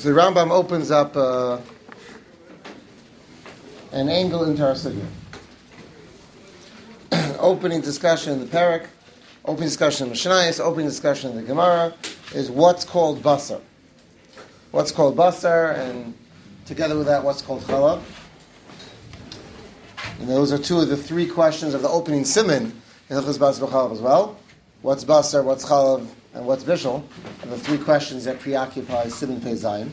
So the Rambam opens up an angle into our sugya. Opening discussion in the Perek, opening discussion in Mishnayos, opening discussion in the Gemara is what's called basar. What's called basar, and together with that, what's called chalav. And those are two of the three questions of the opening siman in Hilchos Basar Chalav as well. What's basar, what's chalav, and what's bishul? Are the three questions that preoccupy siman Pei Zayin.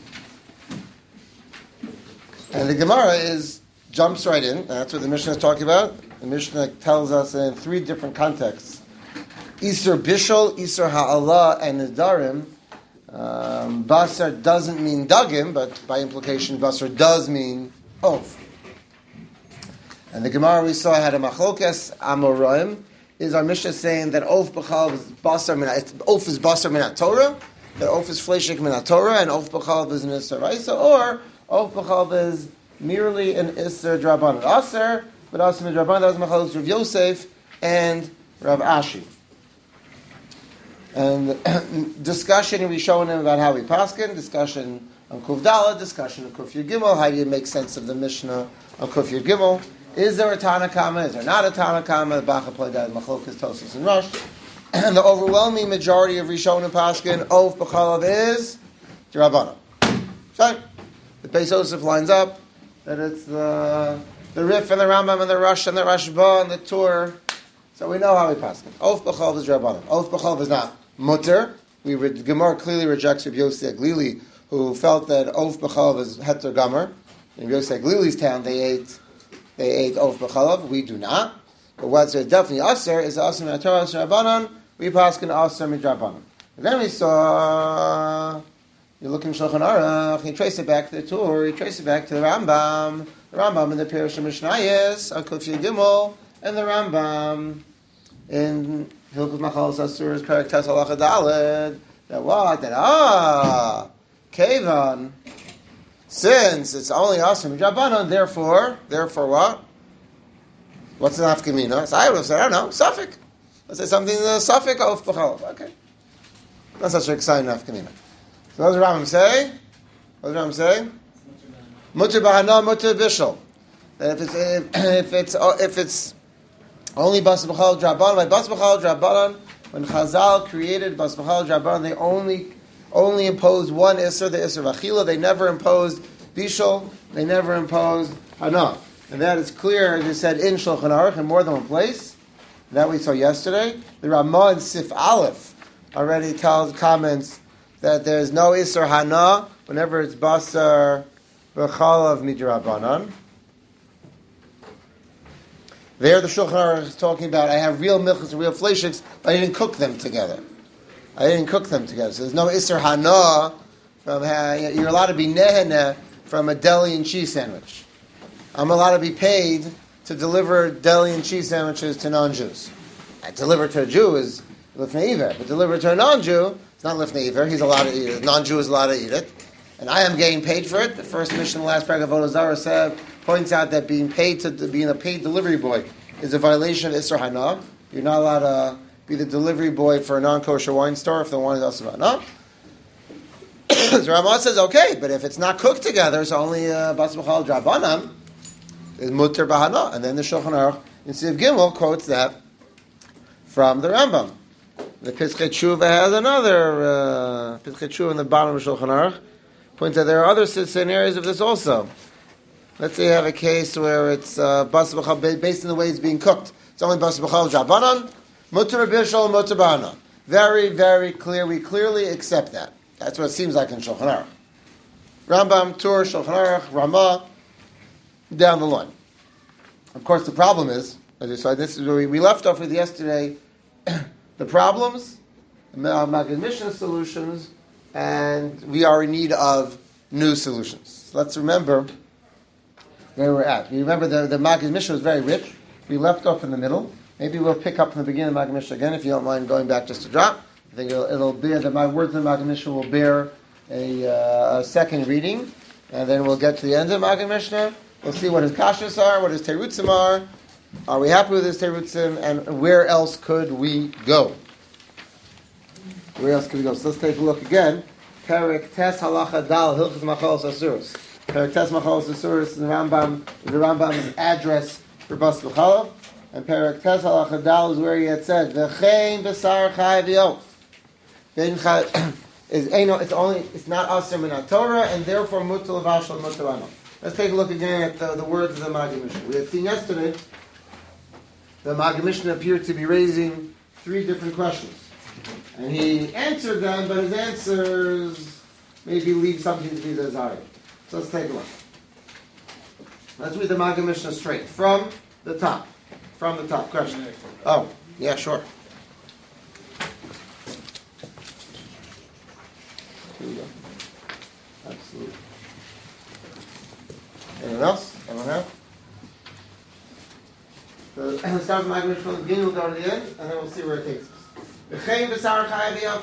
And the Gemara jumps right in. That's what the Mishnah is talking about. The Mishnah tells us in three different contexts: Isur bishul, Isur ha'ala, and nidarim. Basar doesn't mean dagim, but by implication, basar does mean of. And the Gemara we saw had a machlokes amoraim. Is our Mishnah saying that of b'chalav is basar of is basar min Torah, that of is fleshik min Torah, and of b'chalav is an isur raisa, or of b'chalav is merely an isur drabanan aser, but aser min drabanan. That was machlokes Rav Yosef and Rav Ashi. And discussion we showing him about how we paskin, discussion on Kuf Daled, discussion on Kuf Yud Gimel, how do you make sense of the Mishnah on Kuf Yud Gimel. Is there a Tanakama? Is there not a Tanakama? The Bacha played that in Machlokas, Tosfos, and Rosh. And the overwhelming majority of Rishon and Paskin, Of B'chalav is D'Rabbanan. So, the Beis Yosef lines up that it's the Rif and the Rambam and the Rosh and the Rashba and the Tur. So we know how we Paskin. Of B'chalav is D'Rabbanan. Of B'chalav is not Mutter. Gemara clearly rejects Rav Yosef Glili, who felt that Of B'chalav is Heter Gamer. In Yosef Glili's town, they ate of b'chalav. We do not. But what's definitely aser is aser min Torah aser Rabbanan. We paskin aser midrabanan. And then we saw you look in Shulchan Aruch. You trace it back to the Tur. You trace it back to the Rambam. The Rambam in the Pirush Mishnayos on Kuf Yud Gimel, and the Rambam in Hilchos Machalos Asuras Perek Tes Halacha Daled. That what? That Kevan. Since it's only Asr Midrabanan, therefore what? What's an Afkamina? So I would have said, I don't know, Safik. Let's say something Safik of B'chalav. Okay. Not such an exciting Afkamina. So what does Rambam say? What does Rambam say? Mutter Bahana, Mutter Bishul. That if it's only Bas B'chalav Drabanan, by Bas B'chalav Drabanan, when Chazal created Bas B'chalav Drabanan, they only imposed one Isser, the Isser of Achila. They never imposed Bishul. They never imposed Hana. And that is clear, as I said, in Shulchan Aruch in more than one place. That we saw yesterday. The Ramah in Sif Aleph already comments that there is no Isser Hana whenever it's Basar B'chalav Midrabanan. There the Shulchan Aruch is talking about, I have real milchas and real fleishiks, but I didn't cook them together. So there's no Isser Hana from you're allowed to be nehene from a deli and cheese sandwich. I'm allowed to be paid to deliver deli and cheese sandwiches to non-Jews. Deliver to a Jew is lifnei iver, but deliver to a non-Jew, it's not lifnei iver. He's allowed to eat it. Non-Jew is allowed to eat it, and I am getting paid for it. The first mission, the last paragraph of Avodah Zarah points out that being a paid delivery boy is a violation of Isser Hana. You're not allowed to be the delivery boy for a non-kosher wine store if the wine is also no. So Ramah says, okay, but if it's not cooked together, it's only Bas B'chalav Drabanan, is Mutter Bahana. And then the Shulchan Aruch in Siv Gimel quotes that from the Rambam. The Pischei Tshuva has another Pischei Tshuva in the bottom of Shulchan Aruch points out there are other scenarios of this also. Let's say you have a case where it's Bas B'chalav based on the way it's being cooked. It's only Bas B'chalav Drabanan. Mutter bishul, mutter bahana. Very, very clear. We clearly accept that. That's what it seems like in Shulchan Aruch. Rambam, Tur, Shulchan Aruch, Ramah, down the line. Of course, the problem is, so this is where we left off with yesterday, the problems, Maggid Mishnah solutions, and we are in need of new solutions. Let's remember where we're at. We remember the Maggid Mishnah was very rich. We left off in the middle. Maybe we'll pick up from the beginning of Maggid Mishnah again, if you don't mind going back just a drop. I think it'll bear that my words in Maggid Mishnah will bear a second reading, and then we'll get to the end of Maggid Mishnah. We'll see what his kashas are, what his terutzim are. Are we happy with his terutzim, and where else could we go? So let's take a look again. Perik Tes Halacha Dal Hilchos Machalos Asuros. Perik Tes Machalos Asuros is the Rambam's address for Bas B'chalav, and Perik Tes Halacha Dal is where he had said V'chein B'sar Chai V'yof. It's not Aser Min Torah, and therefore Mutal Vashal Mutal Ano. Let's take a look again at the words of the Maggid Mishnah. We had seen yesterday the Maggid Mishnah appeared to be raising 3 different questions. And he answered them, but his answers maybe leave something to be desired. So let's take a look. Let's read the Maggid Mishnah straight. From the top. Question. Oh, yeah, sure. Here we go. Absolutely. Anyone else? Anyone have? So let's start with Maggid Mishnah from the beginning, we'll go to the end, and then we'll see where it takes us. V'chein b'sar chai v'yof.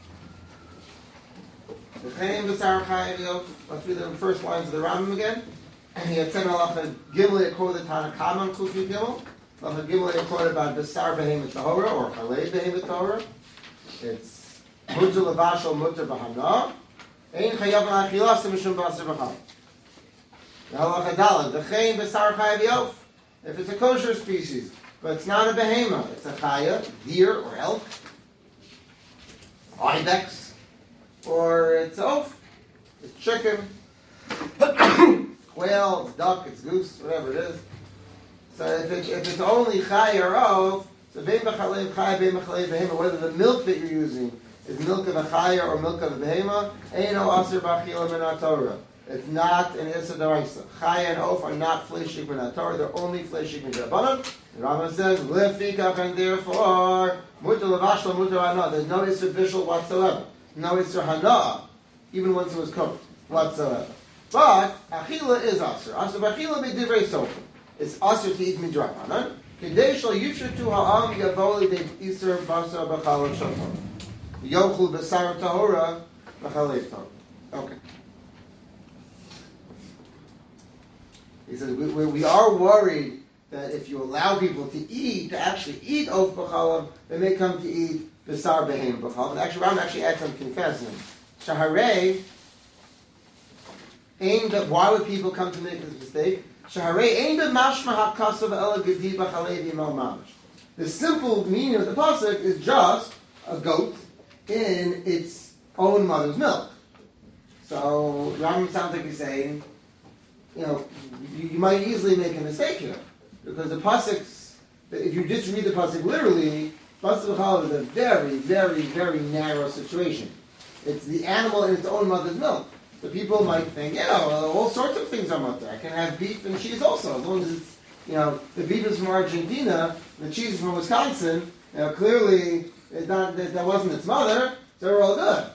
V'chein b'sar chai v'yof. Let's read the first lines of the Rambam again. And he had said halacha gimel quoted Tana Kama Kufi Gimel. Halacha gimel quoted about b'sar behemoth tahora or chalei behemoth tahora. It's mutar levashal mutar b'hana. Ein chayav l'achilas mishum b'aser b'chal. The halacha dalad v'chein b'sar chai v'yof. If it's a kosher species, but it's not a behemoth, it's a chaya, deer or elk, ibex, or it's oaf, it's chicken, quail, it's duck, it's goose, whatever it is. So if it's only chaya or oaf, so bein b'chalev chaya, bein b'chalev behemoth, whether the milk that you're using is milk of a chaya or milk of a behemoth, eino aser b'achila min Torah. It's not an Issa D'Oraisa. Chaya and Oaf are not Fleishik Min HaTorah, they're only Fleishik Min Rabbanan. The Rambam says, Lefikach, and therefore, Mutar Levashla, Mutar Hana. There's no Issa Bishul whatsoever. No Issa Hana, even once it was cooked, whatsoever. But, Achila is Aser. Aser B'Achila B'Divrei Sofer. It's Aser to eat Midrabanan. Kedei Shal Yushutu Ha'am Yavoli De Iser Basar B'Chalav Shofar. Yochul B'Sar Tahora B'Chalev Tahora. Okay. He says, we are worried that if you allow people to actually eat oaf b'chalav, they may come to eat b'sar behem b'chalav. And actually, Ram actually adds some confessing. Shaharei, why would people come to make this mistake? Shaharei, ein b'mashma ha'kasav ela gedi b'chalev yimel mamash. The simple meaning of the pasuk is just a goat in its own mother's milk. So, Ram sounds like he's saying, you might easily make a mistake here, because the pasuk, if you just read the pasuk literally, Basar B'chalav is a very, very, very narrow situation. It's the animal in its own mother's milk. So people might think, all sorts of things are mutter. I can have beef and cheese also, as long as it's, the beef is from Argentina, the cheese is from Wisconsin. Clearly that wasn't its mother, so we're all good.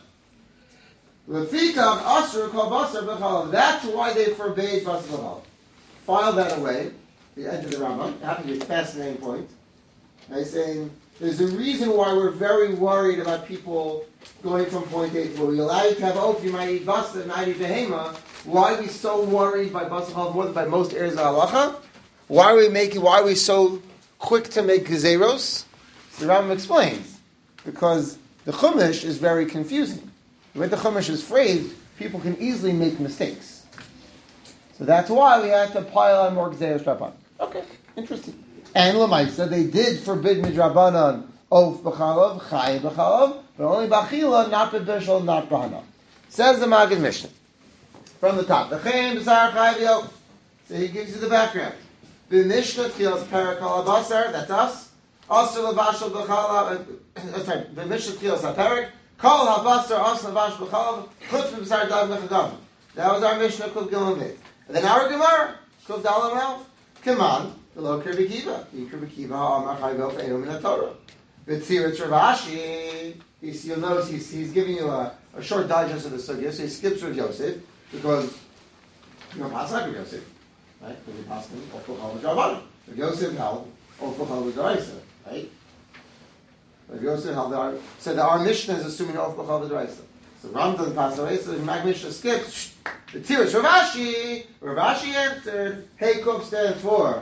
That's why they forbade Basar B'chalav. File that away. The end of the Rambam. That happens to be a fascinating point. He's saying there's a reason why we're very worried about people going from point A to where we allow you to have oaf, you might eat basar, might eat behema. Why are we so worried by Basar B'chalav more than by most areas of halacha? Why are we so quick to make gezeros? The Rambam explains. Because the Chumash is very confusing. The way the Chumash is phrased, people can easily make mistakes. So that's why we had to pile on more Gzeirus Rabbanan. Okay, interesting. And Lamaisa, they did forbid Midrabanan, Oaf B'chalav, Chai B'chalav, but only B'achila, not B'bishal, not B'hana. Says the Maggid Mishnah. From the top. V'chein B'sar Chai V'yof. So he gives you the background. B'mishnah Tchilas Perak Al Basar, that's us. Also L'vashal B'chalav, B'mishnah Tchilas HaPerak, Kol HaBasar, Also L'vash B'chalav, Chutz B'sar Dav Mechagav. That was our Mishnah, Kuv Gimel Beit. And then our Gemara, Kuv Dalam Elf, Command, the low Kirbi Kiva. Kirbi Kiva, Amar Chai V'yof, Einu Min HaTorah. V'tziritz Ravashi, you'll notice he's giving you a short digest of the sugya, so he skips Rav Yosef, because you don't pass like Rav Yosef, right? Because you pass him, Of B'chalav V'Drabanan. Rav Yosef held, Of B'chalav V'Draisa, right? Rav Yosef held, said that our Mishnah is assuming Of B'chalav V'Draisa. So Ram doesn't pass away, so the Mag Mishnah skips. The Tirush Ravashi answered, Hey Kuf stands for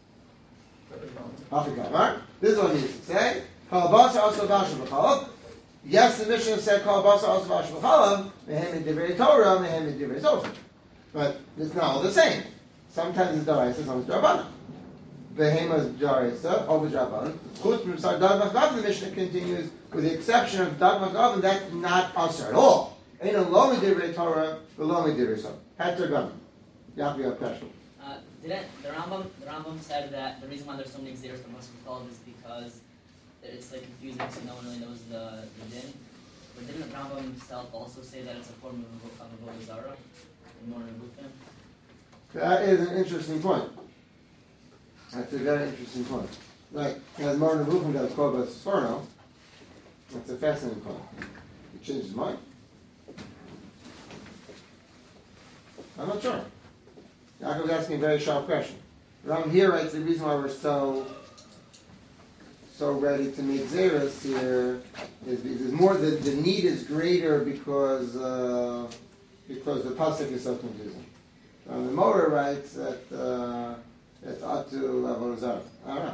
Hafikav, right? This is what he used to say. Halabasa also Vasha B'chalav. Yes, the Mishnah said, "Kol basar also v'ash v'chalav, mehem divrei Torah, mehem divrei Sofer." But it's not all the same. Sometimes it's daraisa, sometimes it's drabana. Behema is daraisa, over drabana. Chutz from dag machgav, the Mishnah continues with the exception of dag machgav, that's not asar at all. Ain't a lo divrei Torah, the lo divrei Sofer. Heter gam. Yafi have question. Didn't the Rambam said that the reason why there's so many xeris for Muslim Khalid is because it's like confusing because no one really knows the din. But didn't the Rambam himself also say that it's a form of avodah zarah in more Nebuchim? That is an interesting point. That's a very interesting point. Right, as Martin Nebuchim does called by Sforno, that's a fascinating point. He changed his mind. I'm not sure. Yaakov is asking a very sharp question. Ram here writes the reason why we're so ready to make zeros here is more the need is greater because the pasuk is so confusing. The Mora writes that it's atu avodah zarah. I don't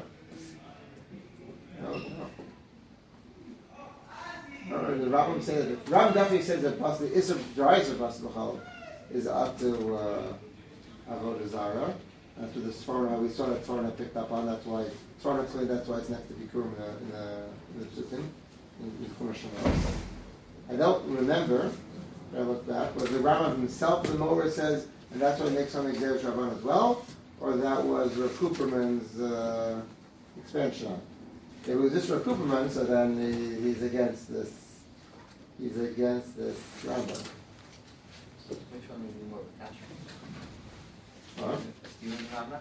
know. The Rambam says that Ram definitely says that the Isser Daraisa pasuk b'chalav is atu avodah zarah. After the Sforno, we saw that Sforno picked up on. That's why Sforno explained that's why it's next to Bikurim in the Psukim in Chumash Shemot. I don't remember. I look back. Was the Rambam himself the Mower says, and that's why he makes something Xeris Rabban as well, or that was Rav Cooperman's expansion on it? It was just Rav Cooperman, so then he's against this. He's against this Rambam. Which one would be more cash? Huh? You wouldn't remember.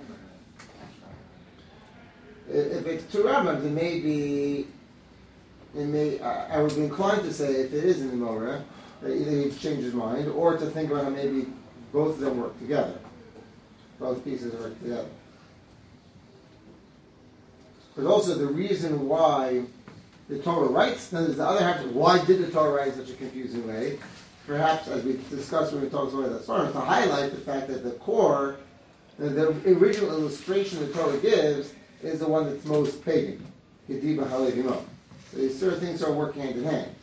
If it's two rabbis, I would be inclined to say if it is in the Moreh, that either he's changed his mind, or to think about how maybe both of them work together. Both pieces work together. But also the reason why the Torah writes, then there's the other half of why did the Torah write in such a confusing way? Perhaps, as we discussed when we talked about that started, to highlight the fact that the core, the original illustration the Torah gives, is the one that's most pagan. Gediba Halevimo. So these sort of things are working hand in hand.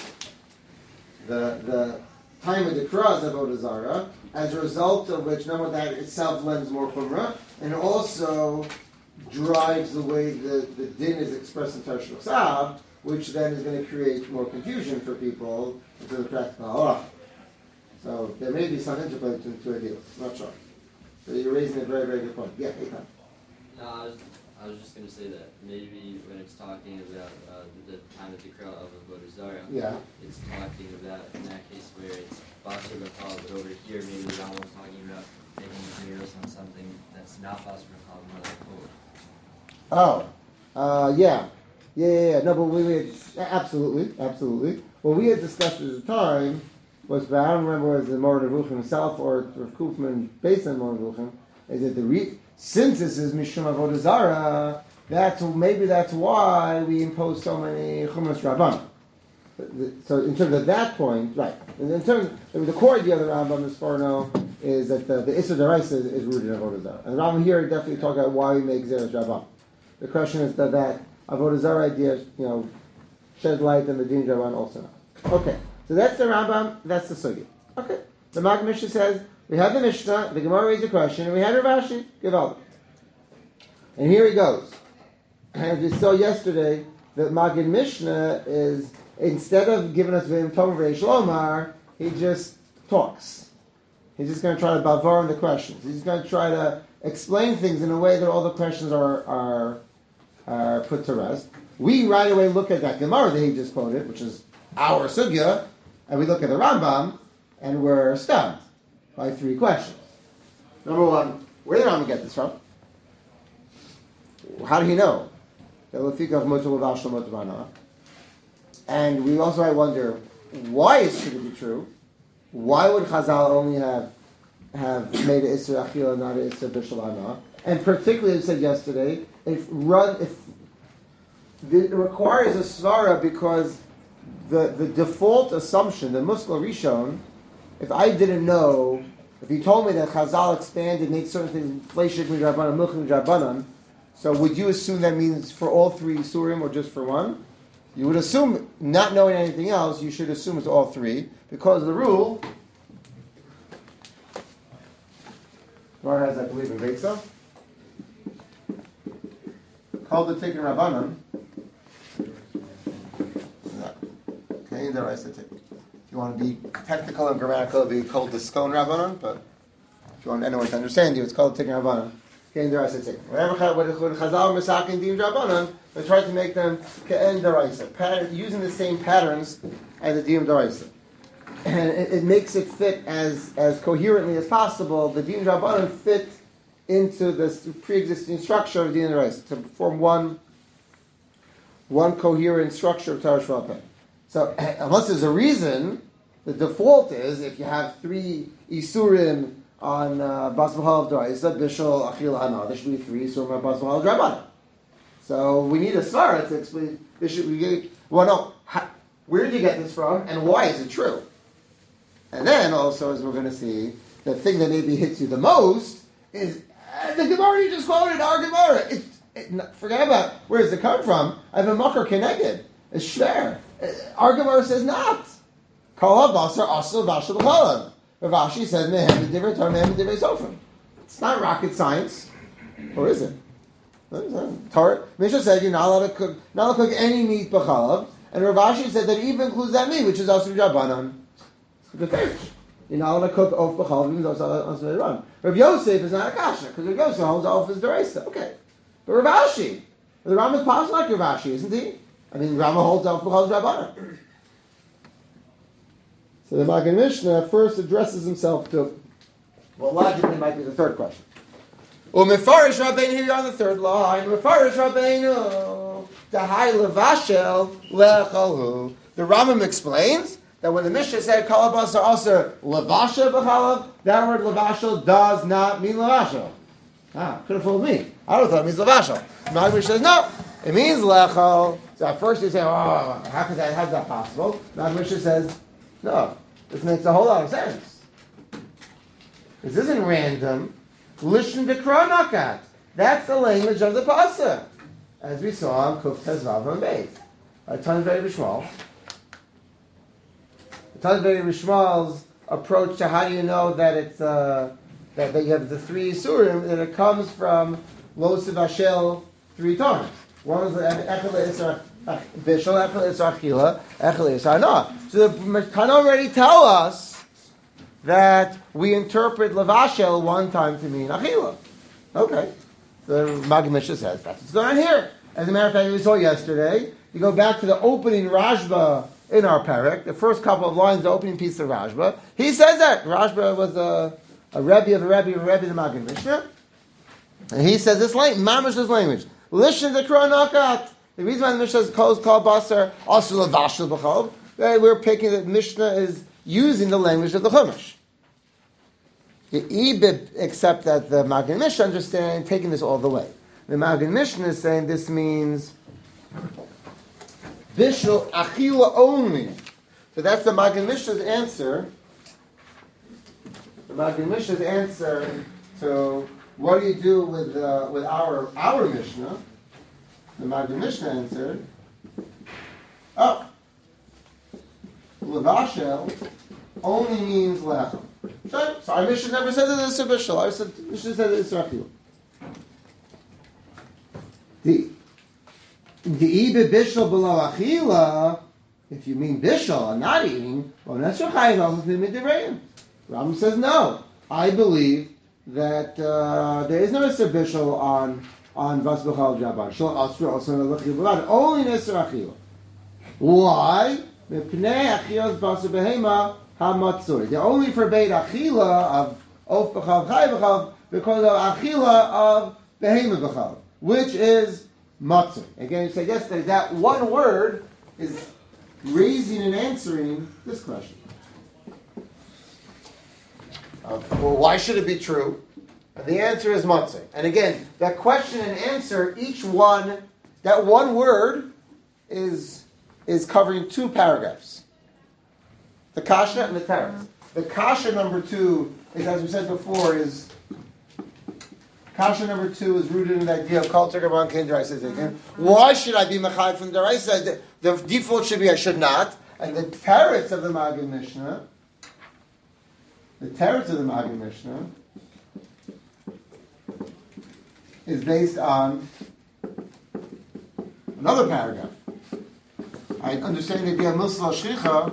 The time of the Kras of Avodah Zarah, as a result of which, number that itself lends more chumrah, and also drives the way the din is expressed in Tarsh L'Ksav, which then is going to create more confusion for people into the practical halach. So there may be some interplay between the two ideas. I'm not sure. So you're raising a very, very good point. Yeah, Eitan. No, I was just going to say that maybe when it's talking about the time of the Tikra of Avodah Zarah, yeah, it's talking about in that case where it's Basar B'chal, but over here maybe the Rambam was talking about making zeros on something that's not Basar B'chal, more like Kol. Yeah. No, but we had absolutely. What we had discussed at the time was, but I don't remember whether it was the Moran Nebuchim himself or Rav Kufman based on Moran Nebuchim, is that since this is Mishum Avodah Zarah, that's why we impose so many Chumash Rabban. So in terms of that point, right? And in terms of the core idea of the Rambam, as far as I know, is that the Issa Daraisa is rooted in Avodah Zarah. And the Rambam here definitely talks about why we make Zeres Rabban. The question is that Avodah Zarah idea, shed light on the Din Rabban also not. Okay, so that's the Rambam, that's the Sugi. Okay, the Mag Mishnah says, we have the Mishnah, the Gemara raised a question, and we had Rav Ashi, Givaldi. And here he goes. As we saw yesterday, the Magid Mishnah is, instead of giving us V'im Tom Reish Lomar, he just talks. He's just going to try to bavar on the questions. He's going to try to explain things in a way that all the questions are put to rest. We right away look at that Gemara that he just quoted, which is our Sugya, and we look at the Rambam, and we're stunned by three questions. Number one, where did the Rambam get this from? How did he know? And we also might wonder, why should it be true? Why would Chazal only have made an Isser Achila, not an Isser Bishul Hana? And particularly, as I said yesterday, it requires a svara because the default assumption, the Muskal Rishon, if I didn't know, if he told me that Chazal expanded, made certain things, Fleishik Midrabanan, Milchim Midrabanan, so would you assume that means for all three Surim or just for one? You would assume, not knowing anything else, you should assume it's all three, because the rule, Gemara has, I believe, in Beitza, called the Tikkun Rabbanan. Okay, there I said Tikkun. If you want to be technical and grammatical, it would be called the Skon Rabbanan, but if you want anyone to understand you, it's called the Tikkun Rabbanan. Okay, there I said Tikkun. When Chazal Mesakin Din Rabbanan, they try to make them Ke'en Daraisa, using the same patterns as the Din Daraisa. And it makes it fit as coherently as possible. The Din Rabbanan fit into this pre-existing structure of Din Daraisa to form one coherent structure of Torah Shval Peh. So unless there's a reason, the default is if you have three Isurim on Bas B'Chalav Daraisa, Bishul, Achila, Hana, there should be three Isurim on Bas B'Chalav Rabbanan. So we need a svara to explain. Where did you get this from, and why is it true? And then also, as we're going to see, the thing that maybe hits you the most is the Gemara you just quoted, our Gemara. Forget about where does it come from. I have a makar keneged. It's shver. Our Gemara says not. Kol habasar asur v'ashul b'chalav. Rav Ashi says mehem b'divrei Torah, mehem b'divrei sofrim. It's not rocket science, or is it? Torah. Mishnah said you're not allowed to cook any meat b'chalav, and Rav Ashi said that it even includes that meat, which is asur b'drabanan. You're not allowed to cook off b'chalav, even though it's asur b'drabanan. Rav Yosef is not a kasha, because Rav Yosef holds off his deraisa. Okay, but Rav Ashi, the Rambam is passed like Rav Ashi, isn't he? I mean, Rambam holds off b'chalav drabanan. So the Magen Mishnah first addresses himself to what logically might be the third question. Mefarish Rabbeinu, here you're on the third line. Mefarish Rabbeinu, Dahai Levashel Lechalhu. The Rambam explains that when the Mishnah said Kalabas are also Levashel B'chalav, that word Levashel does not mean Levashel. Could have fooled me. I would have thought it means Levashel. My Mishnah says no, it means Lechal. So at first you say, how's that possible? My Mishnah says, no, this makes a whole lot of sense. This isn't random. Lishon B'Kra Nakat. That's the language of the pasuk, as we saw in Kuf Tezvav and Beis. Tanvei Rishmal. Tanvei Rishmal's approach to how do you know that it's that you have the three Surim, that it comes from Lo Sivashel 3 times. One is Echel Isra Bishul, Echel Isra Achila, Echel Isra Hana. So the Tana already tell us that we interpret Levashel one time to mean Achila. Okay. The Magen Mishnah says that's what's going on here. As a matter of fact, we saw yesterday, you go back to the opening Rashba in our parak, the first couple of lines, the opening piece of Rashba, he says that. Rashba was a Rebbe of a Rebbe of the Magen Mishnah. And he says this language, Mamash's language. Listen to Kronakat. The reason why the Mishnah is called Basar, also Levashel B'chalav, we're picking that Mishnah is using the language of the Chumash. Except that the Magen Mishnah understand taking this all the way. The Magen Mishnah is saying this means Bishul Achila only. So that's the Magen Mishnah's answer. The Magen Mishnah's answer to what do you do with our Mishnah? The Magen Mishnah answered, Levashel only means lechem. So our Mishnah never said that it's a bishul. Our Mishnah said that it's rachil. The ibe bishul below achila. If you mean bishul and not eating, well, that's your chayiv also midivrayim. Rambam says no. I believe that there is no Isser bishul on Bas B'Chalav Drabanan. Shul Asur also lechil b'vad. Only Isser achila. Why? Mepnei achilas basar behema. They only forbade achila of of b'chalav chay b'chalav because of achila of behema b'chalav, which is matzah. Again, you said yesterday that one word is raising and answering this question. Well, why should it be true? And the answer is matzah. And again, that question and answer, each one, that one word is covering 2 paragraphs. The kasha and the teretz. The kasha number 2 is, as we said before, is Kasha number 2 is rooted in the idea of Kol Tirka Ban Kein D'Oraisa Tikkun. Why should I be Mechayv from D'Oraisa? The default should be I should not. And the teretz of the Maggid Mishnah, is based on another paragraph. I understand the idea of Milsal Shchicha,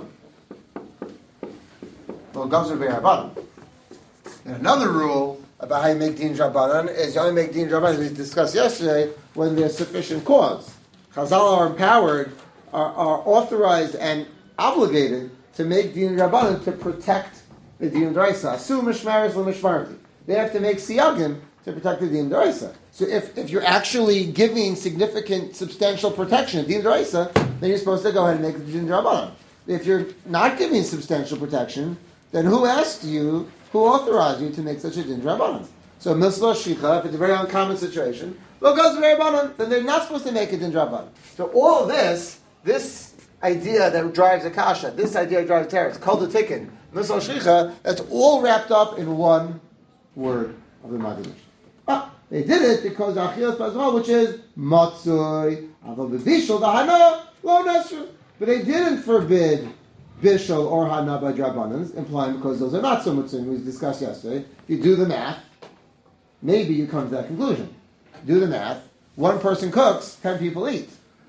well, Gavzer Be'Rabbanan. And another rule about how you make Din Rabbanan is you only make Din Rabbanan, as we discussed yesterday, when there's sufficient cause. Chazal are empowered, are authorized and obligated to make Din Rabbanan to protect the Din D'Oraisa. Asu Mishmaris L'Mishmarti. They have to make Siyagim to protect the Din D'Oraisa. So if you're actually giving significant, substantial protection to Din D'Oraisa, then you're supposed to go ahead and make the Din Rabbanan. If you're not giving substantial protection, then who asked you, who authorized you to make such a Din Rabbanan? So Misla Shchicha, if it's a very uncommon situation, well, goes to Rabbanan, then they're not supposed to make a Din Rabbanan. So all of this idea that drives a kasha, this idea that drives teretz, called the tikkun, Misla Shchicha, that's all wrapped up in one word of the Maggid Mishnah. They did it because Achilas Pazmal, which is Matzoi, Aval B'Bishol, the Hana, Lo Nesru. But they didn't forbid Bishol or Hana by Drabanans, implying because those are not so much we discussed yesterday. If you do the math, maybe you come to that conclusion. Do the math. One person cooks, 10 people eat.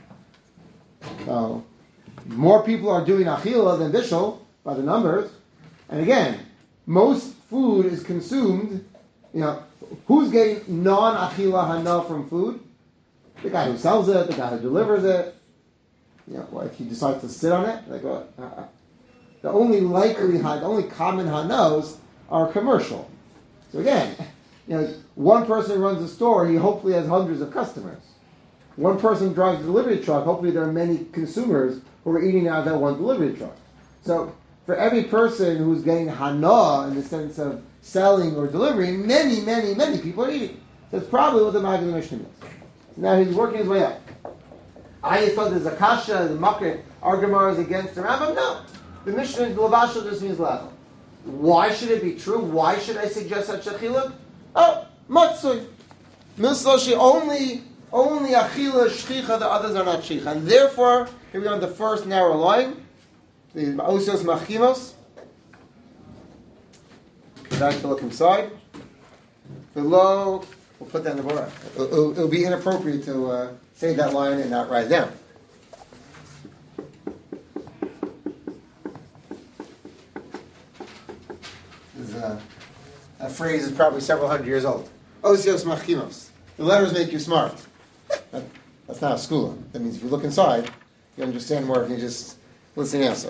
So, more people are doing Achila than Bishol by the numbers. And again, most food is consumed, who's getting non-Achila Hana from food? The guy who sells it, the guy who delivers it. If he decides to sit on it, like what? The only likelihood, the only common Hanos are commercial. So again, one person runs a store, he hopefully has hundreds of customers. One person drives a delivery truck, hopefully there are many consumers who are eating out of that one delivery truck. So for every person who's getting Hana in the sense of selling or delivering, many, many, many people are eating. That's probably what the Maggid Mishnah is. Now he's working his way up. I thought there's a kasha, the makir, our Gemara is against the Rambam. No. The Mishnah, the Lavashal just means level. Why should it be true? Why should I suggest such a chiluk? Oh, matzui. Mislashi, only achila shchicha, the others are not shchicha. And therefore, here we are on the first narrow line, the Osios Machimos. Back to look inside. Below, we'll put that in the Torah. It'll be inappropriate to say that line and not write it down. That phrase is probably several hundred years old. Osios Machimos. The letters make you smart. That's not a school. That means if you look inside, you understand more if you just listen answer.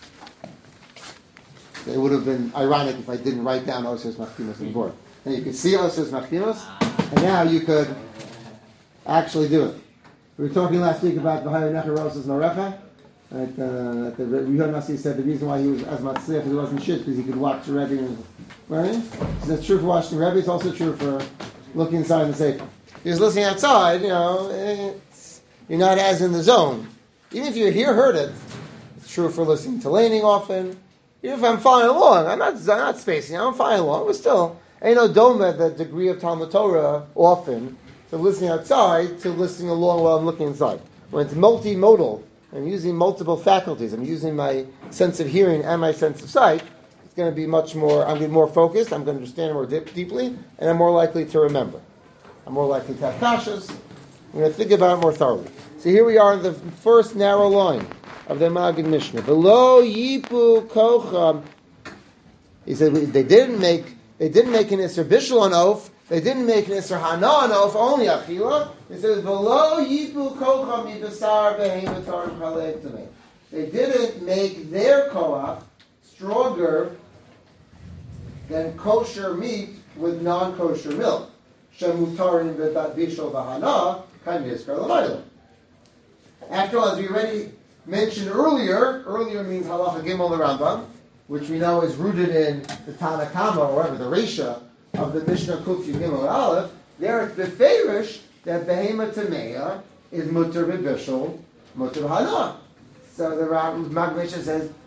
It would have been ironic if I didn't write down Osios Machimos on the board. And you could see Osios Machimos, and now you could actually do it. We were talking last week about V'hayar Necha Rosas Norecha. The Yehuda Nasi said the reason why he was as matzliach because he wasn't shit because he could watch the Rebbe and learning. So that's true for watching the Rebbe. It's also true for looking inside the Sefer. If you're listening outside, you're not as in the zone. Even if you heard it, it's true for listening to laning often. Even if I'm following along, I'm not spacing. I'm following along, but still, ain't no dome at the degree of Talmud Torah often. So listening outside to listening along while I'm looking inside. When it's multimodal, I'm using multiple faculties. I'm using my sense of hearing and my sense of sight. It's going to be much more, I'm going to be more focused, I'm going to understand more deeply, and I'm more likely to remember. I'm more likely to have kashas. I'm going to think about it more thoroughly. So here we are in the first narrow line of the Maggid Mishnah. Below Yipu Kocham, he said they didn't make an Isser Bishul on oath. They didn't make an Isser Hana on oath, only Achila. He says, below Yipu Kocham Yibasar Behemotar Chalev Tamei. They didn't make their koach stronger than kosher meat with non-kosher milk. Shemutarin Bishul V'Hana Kan Yizkar L'Mayla. After all, as we already mentioned earlier means Halacha Gimel the Rambam, which we know is rooted in the Tanna Kama, or whatever, the Reisha of the Mishnah Kuf Yud Gimel Aleph. There it's beferish that Behema Tameya is Mutter B'Bishul, Mutter B'Hana. So the Maggid Mishnah says,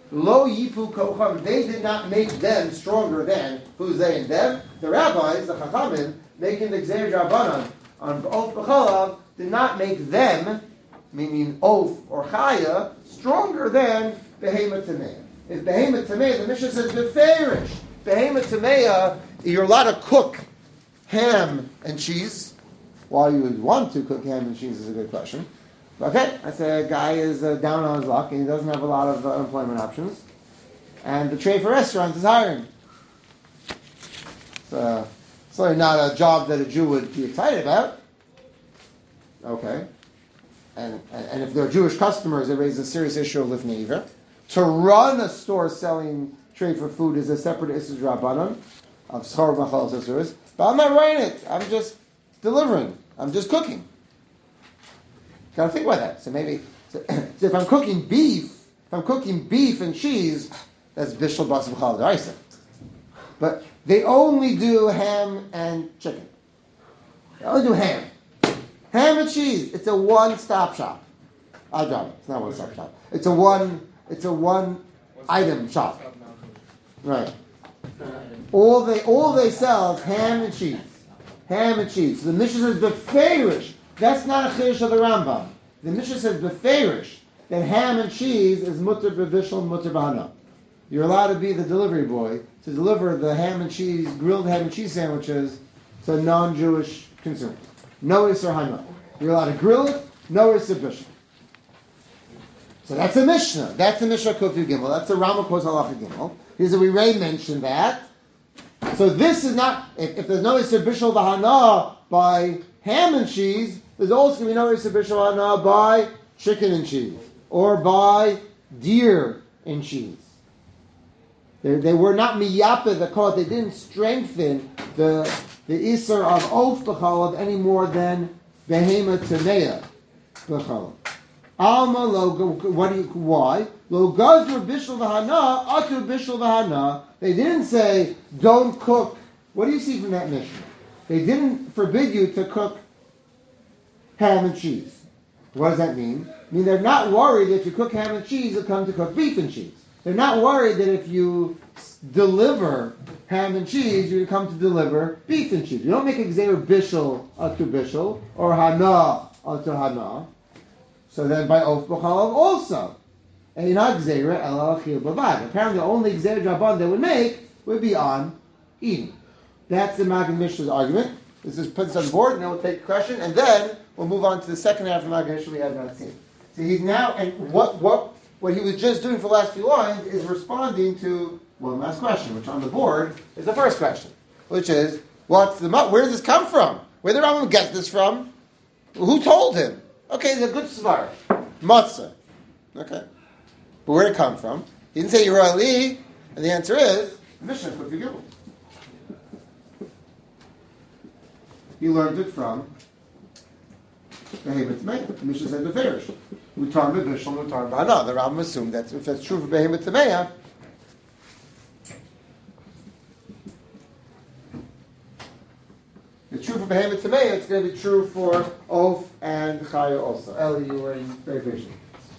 Lo yipu kocham, they did not make them stronger than who's they and them. The rabbis, the chachamim, making the gzeir drabanan on oath b'chalav, did not make them, meaning oath or chaya, stronger than behemoth tameya. If behemoth tameya, the Mishnah says beferish. Behemoth tameya, you're allowed to cook ham and cheese. Why you would want to cook ham and cheese is a good question. Okay, I say a guy is down on his luck and he doesn't have a lot of employment options, and the trade for restaurants is hiring. It's certainly not a job that a Jew would be excited about. Okay, and if they're Jewish customers, it raises a serious issue of lifnei iver. To run a store selling trade for food is a separate issue rabbanon of schar v'chal tzasuris. But I'm not running it. I'm just delivering. I'm just cooking. Got to think about that. So maybe, so if I'm cooking beef and cheese, that's bishul bas b'chal d'oraisa. But they only do ham and chicken. They only do ham. Ham and cheese. It's a one-stop shop. I'll drop it. It's not a one-stop shop. It's a one-item shop. Right. All they sell is ham and cheese. Ham and cheese. So the Mishnah says beferish. That's not a chiddush of the Rambam. The Mishnah says beferish that ham and cheese is mutter b'bishul, mutter b'hana. You're allowed to be the delivery boy to deliver the grilled ham and cheese sandwiches to non-Jewish consumers. No isser hana. You're allowed to grill it. No isser bishul. So that's a Mishnah. That's the Mishnah Kofi Gimel. That's the Rama Kos Halacha Gimel. Because we already mentioned that. So this is not, if there's no isser bishul b'hana by ham and cheese, there's also going to be no isser bishul b'hana by chicken and cheese or by deer and cheese. They were not miyapeh the code. They didn't strengthen the isser of oath b'chalav any more than behemoth tameya b'chalav. Alma logo. Why? Lo gazur bishul v'hana atu bishul v'hana. They didn't say don't cook. What do you see from that mission? They didn't forbid you to cook ham and cheese. What does that mean? I mean they're not worried that if you cook ham and cheese, you'll come to cook beef and cheese. They're not worried that if you deliver ham and cheese, you come to deliver beef and cheese. You don't make a gzeir bishul atu bishul or hana atu hana. So then by oath b'chalav also. And not gzeira el achil bavad. Apparently the only gzeir draban they would make would be on eating. That's the Magen Mishnah's argument. This is put this on the board, and then we'll take a question, and then we'll move on to the second half of Magen Mishnah we have not seen. So he's now, and what he was just doing for the last few lines is responding to one last question, which on the board is the first question, which is, where does this come from? Where did Rambam get this from? Who told him? Okay, it's a good svar. Matzah. Okay. But where did it come from? He didn't say Yerali, and the answer is, Mishnah Kofi Gimel. He learned it from the Behemoth Tameya. The Mishnah said beferish. Mutar b'bishul, mutar b'hana. The Rambam assumed that if that's true for Behemoth Tameya, it's true for Behemoth Tameya, it's going to be true for Oaf and Chaya also. Eli, you were very patient.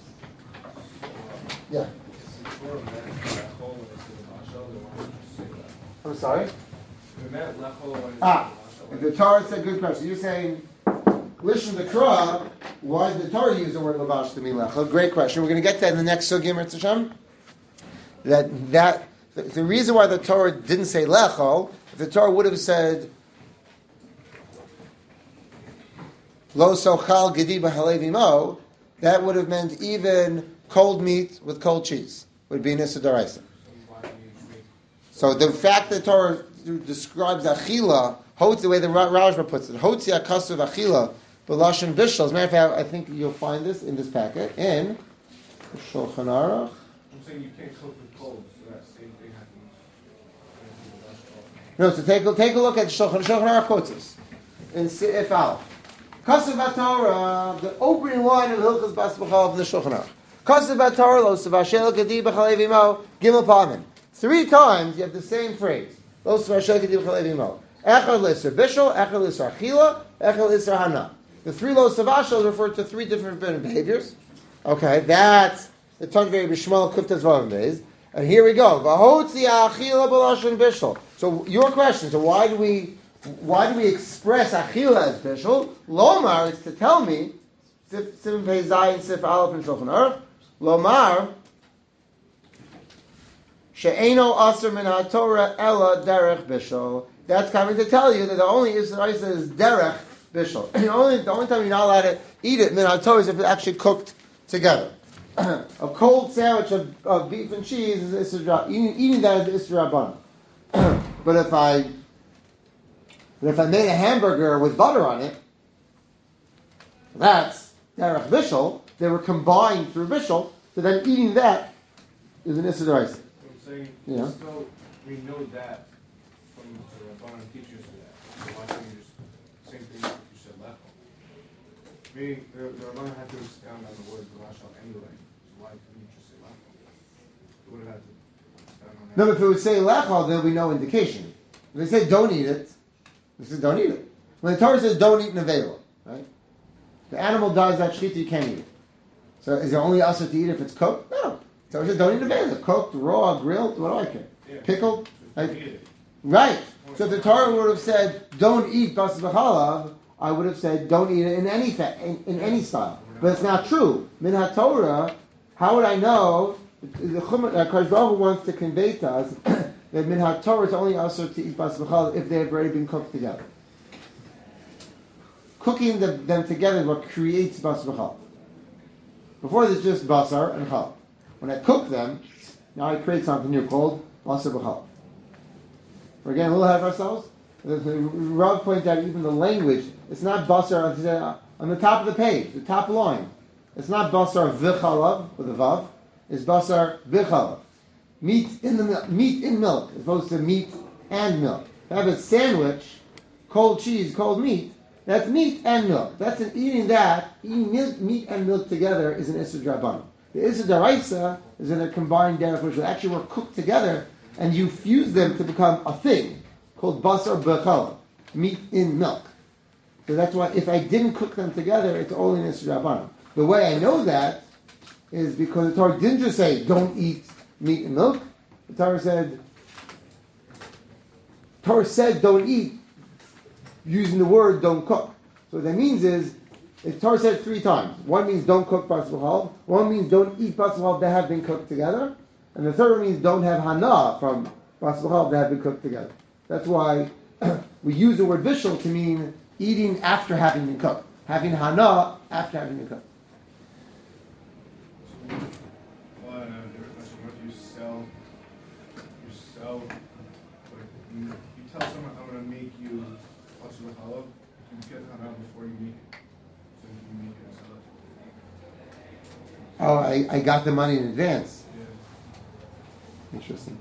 Yeah. I'm sorry? If the Torah said, good question. You're saying, listen to the Torah, why did the Torah use the word lavash to mean lechol? Great question. We're going to get to that in the next sugya, Mirz Hashem. The reason why the Torah didn't say lechol, if the Torah would have said, lo sochal gedi b'halev imo, that would have meant even cold meat with cold cheese would be nisa d'oraisa. So the fact that the Torah describes achila, the way the Rashba puts it, hotzi akasu achila, b'lashon bishul. As a matter of fact, I think you'll find this in this packet in Shulchan Aruch. I'm saying you can't cook with cold, so that same thing happens. No, so take a look at Shulchan Aruch quotes this in Seif Aleph. Kasav Torah, the opening line of Hilchos Bas B'chalav in the Shulchan Aruch. Kasav Torah lo savashel gedi b'chalev imo gimel pamim. 3 times you have the same phrase. Lo savashel gedi b'chalev imo. Echad l'isser bishul, echad l'isser achila, echad l'isser hana. The 3 lo savashel refer to 3 different behaviors. Okay, that's It turns very b'shmal kuftas vav beis. And here we go. V'hotzi achila b'lashon bishul. So your question. So why do we express achila as bishul? Lomar is to tell me. Sif pei zayin sif aleph and shulchan aruch. Lomar she'eno aser min haTorah ela derech bishul. That's coming to tell you that the only Israel is derech bishul. The only time you're not allowed to eat it min haTorah is if it's actually cooked together. A cold sandwich of beef and cheese is eating that is Isra Rabbanan. But if I made a hamburger with butter on it, that's derech bishul. They were combined through bishul, so then eating that is an Isra Rabbanan. I'm saying, Yeah. still, we know that from the Rabbanan teachers to that. So why can't you just, same thing you said left? Meaning, the Rabbanan had to expound on the word Rashal anyway. So why couldn't you just say left? It would have had to expound on that. No, but if it would say lechal, then we know indication. If they say don't eat it, they say don't eat it. When the Torah says don't eat nevela, right? The animal dies that shechita, you can't eat it. So is it only us to eat if it's cooked? No. The Torah says don't eat nevela. Cooked, raw, grilled, what do I care? Yeah. Pickled? Just eat it. Right. So if the Torah would have said don't eat basar b'chalav, I would have said don't eat it in any style. But it's not true. Min haTorah, how would I know? The Kadosh Baruch Hu wants to convey to us that min haTorah is only asur to eat basar b'chalav if they have already been cooked together. Cooking them together is what creates basar b'chalav. Before there's just basar and chalav. When I cook them, now I create something new called basar b'chalav. We're getting a little ahead of ourselves. The Rav pointed out even the language. It's not basar on the top of the page, the top line. It's not basar v'chalav with a vav. It's basar v'chalav. Meat in milk, as opposed to meat and milk. If I have a sandwich, cold cheese, cold meat. That's meat and milk. That's eating meat and milk together is an Isser Drabanan. The Isser Daraisa is in a combined derech which actually were cooked together, and you fuse them to become a thing called basar b'chalav, meat in milk. So that's why if I didn't cook them together, it's only an Isser Drabanan. The way I know that is because the Torah didn't just say don't eat meat and milk. The Torah said don't eat, using the word don't cook. So what that means is, the Torah said 3 times. One means don't cook basar b'chalav. One means don't eat basar b'chalav that have been cooked together. And the third one means don't have hana from basar b'chalav that have been cooked together. That's why we use the word bishul to mean eating after having been cooked. Having hana after having been cooked. Well, and a different question. What if you tell someone I'm going to make you basar b'chalav, you get hana before you make it. So you make it and sell it. Oh, I got the money in advance. Yeah. Interesting.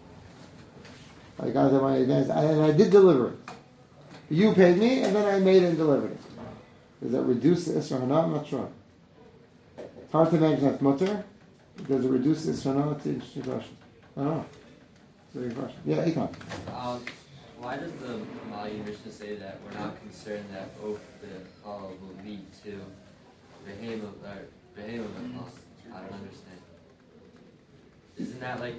I got the money in advance, and I did deliver it. You paid me, and then I made it and delivered it. Does that reduce the Isra Hana? I'm not sure. It's hard to imagine that's mutter. Does it reduce the Isra Hana? It's an interesting question. I don't know. It's a very good question. Yeah, Eitan. Why does the Mali Mishnah say that we're not concerned that oath the call will lead to behemoth call? I don't understand. Isn't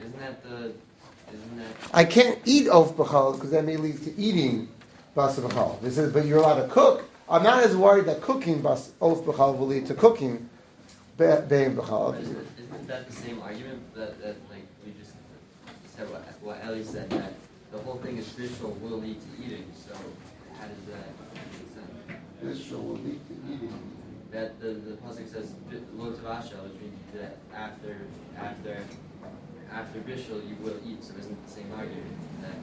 that? I can't eat oaf b'chal because that may lead to eating basar b'chal. This is, but you're allowed to cook. I'm not as worried that cooking oaf b'chal will lead to cooking behem b'chal. Isn't that the same argument that like we just said what Eli said, that the whole thing is bishul will lead to eating? So how does that make sense? Bishul will lead to eating. That the pasuk says lo tavashel, which means that after bishul you will eat. So isn't the same argument that?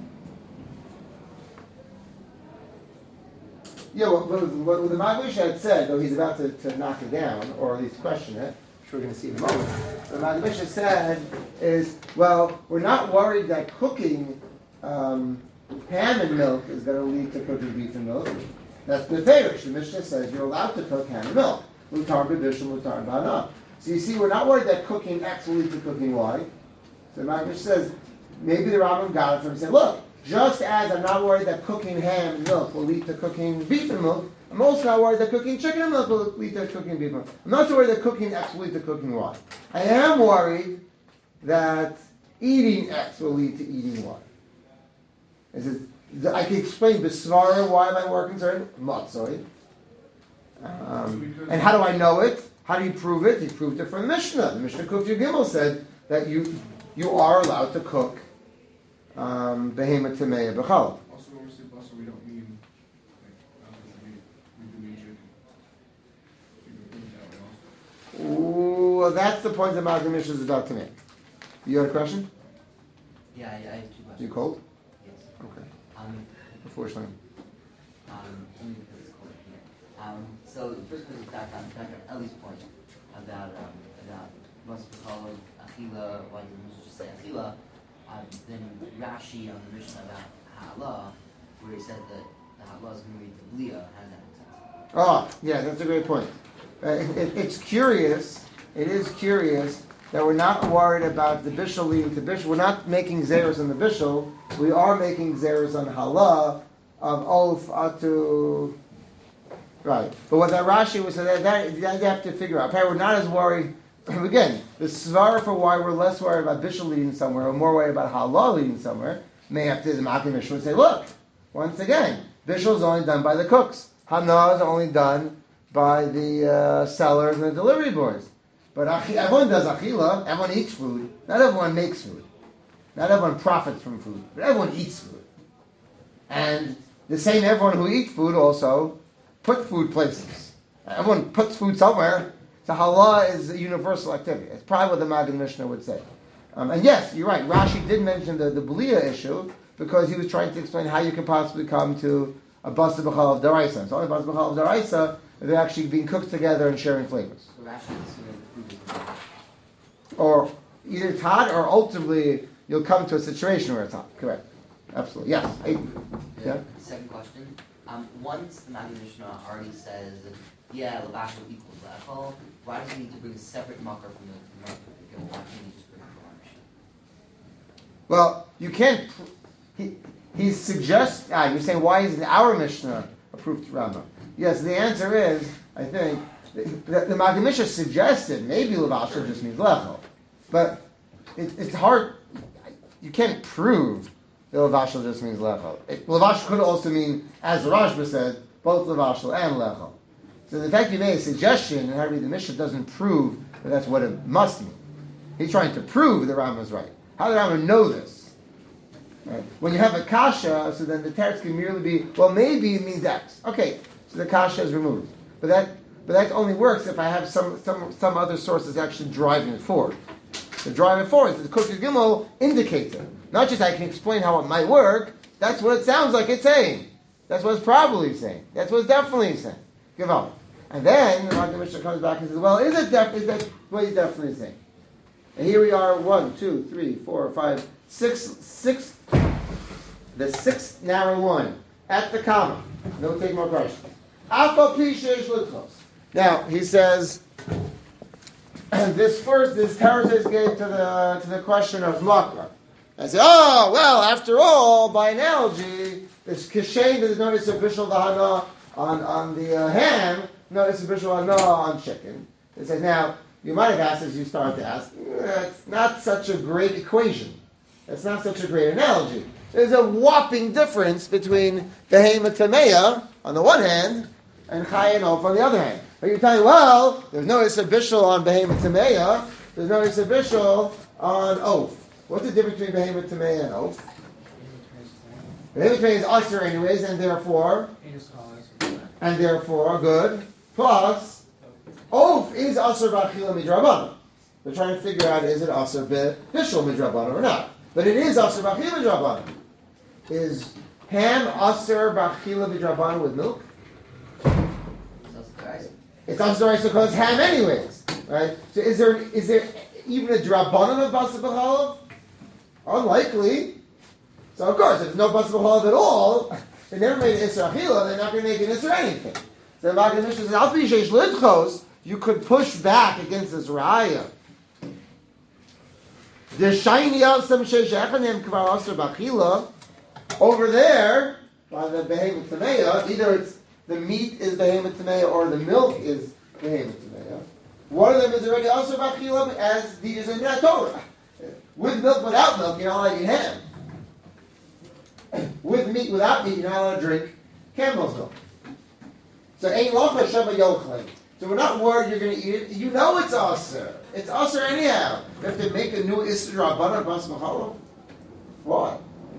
Yeah, what the Magbish had said, though he's about to knock it down, or at least question it, which we're going to see in a moment, what the Magbish said is, well, we're not worried that cooking ham and milk is going to lead to cooking beef and milk. That's the Ferish. The Mishnah says you're allowed to cook ham and milk. Mutar b'bishul, mutar b'ana. So you see, we're not worried that cooking X will lead to cooking Y. So the Magbish says, maybe the Rambam got it from saying, look, Just as I'm not worried that cooking ham and milk will lead to cooking beef and milk, I'm also not worried that cooking chicken and milk will lead to cooking beef and milk. I'm not so worried that cooking X will lead to cooking Y. I am worried that eating X will lead to eating Y. I can explain Besvara why am I more concerned? Matzoi. And how do I know it? How do you prove it? He proved it from the Mishnah. The Mishnah Kuf Yud Gimel said that you are allowed to cook behemoth tameya b'challah. Also, when we say basar, we don't mean like we do mean chicken. You can put it that way also. Well, that's the point that Magen Mishnah is about to make. You had a question? Yeah, I have two questions. You cold? Yes. Okay. Unfortunately. Unfortunately. Only because it's cold here. So the first question is back on Ellie's point about Moshe B'Chalov, Achila, why did Moshe just say Achila? Then Rashi on the Mishnah about Ha'ala, where he said that the Ha'ala is going to lead to Blia. How does that make sense? Oh, yeah, that's a great point. It's curious. It is curious that we're not worried about the bishul leading to bishul. We're not making zeros on the bishul. We are making zeros on Hala of Of Atu. Right. But what that Rashi was saying, that you have to figure out. Okay, we're not as worried. Again, the svara for why we're less worried about bishul leading somewhere, or more worried about Hala leading somewhere, may have to the Magen Mishnah would say, look, once again, bishul is only done by the cooks. Hana is only done by the sellers and the delivery boys. But everyone does achila. Everyone eats food. Not everyone makes food. Not everyone profits from food. But everyone eats food. And the same everyone who eats food also put food places. Everyone puts food somewhere. So halal is a universal activity. It's probably what the Magen Mishnah would say. And yes, you're right. Rashi did mention the Belia issue because he was trying to explain how you can possibly come to a basa b'chal of daraisa. So only basa b'chal of daraisa, they're actually being cooked together and sharing flavors. So Rashi is assuming the food is Or either it's hot, or ultimately you'll come to a situation where it's hot. Correct. Absolutely. Yes. Yeah. Second question. Once the Magen Mishnah already says that, Labashal equals La'achol, why does he need to bring a separate mucker from the Gimel? Why can't he just bring it from our Mishnah? Well, you can't. He suggests. You're saying why isn't our Mishnah approved to Rambam? Yes. The answer is, I think, the Magen Mishnah suggested maybe Labashal just means Lechol, but it's hard. You can't prove that Lavashal just means Lechol. Lavashal could also mean, as Rashba said, both Lavashal and Lechol. So the fact you made a suggestion in how to read the Mishnah doesn't prove that that's what it must mean. He's trying to prove that Rambam is right. How did Rambam know this? Right. When you have a kasha, so then the teretz can merely be, well, maybe it means X. Okay, so the kasha is removed. But that only works if I have some other sources actually driving it forward. The driving forward, the Kuf Yud Gimel indicates it. Not just I can explain how it might work. That's what it sounds like it's saying. That's what it's probably saying. That's what it's definitely saying. Give up. And then the Magen Mishnah comes back and says, well, is that what he's definitely saying? And here we are, 1, 2, 3, 4, 5, 6. The sixth narrow line at the comma. No take more questions. Now he says this Tarzan gave to the question of makra. I say, after all, by analogy, it's kishen that is not a official hana on the ham, not a official hana on chicken. It says, now you might have asked as you started to ask, it's not such a great equation. It's not such a great analogy. There's a whopping difference between behemoth tameya on the one hand and chay and off on the other hand. But you're telling, well, there's no Isser Bishul on behemoth tameya, there's no Isser Bishul on oaf. What's the difference between behemoth tameya and oaf? Behemoth tameya is usher anyways, and therefore good. Plus, oaf is usher b'achila midrabanan. We're trying to figure out, is it usher b'bishul midrabanan or not? But it is usher b'achila midrabanan. Is ham usher b'achila midrabanan with milk? It's usher because it's ham anyways, right? So is there even a drabanan of basa b'chalav? Unlikely. So of course, if there's no basa b'chalav at all, they never made an isra achila, they're not going to make an isra anything. So the Magen Mishnah says, al pi sheish lidchos, you could push back against this raya. The shiny al some sheish echanim kvar usher b'achila, Over there, by the behemoth tameya, either it's the meat is behemoth tameya or the milk is behemoth tameya. One of them is already also b'achilam, as the is in the Torah. With milk, without milk, you're not allowed to eat ham. With meat, without meat, you're not allowed to drink camel's milk. So ain't locha shema yochlein. So we're not worried you're going to eat it. You know it's aser. It's aser anyhow. You have to make a new isra rabbanan bas machalov. Why?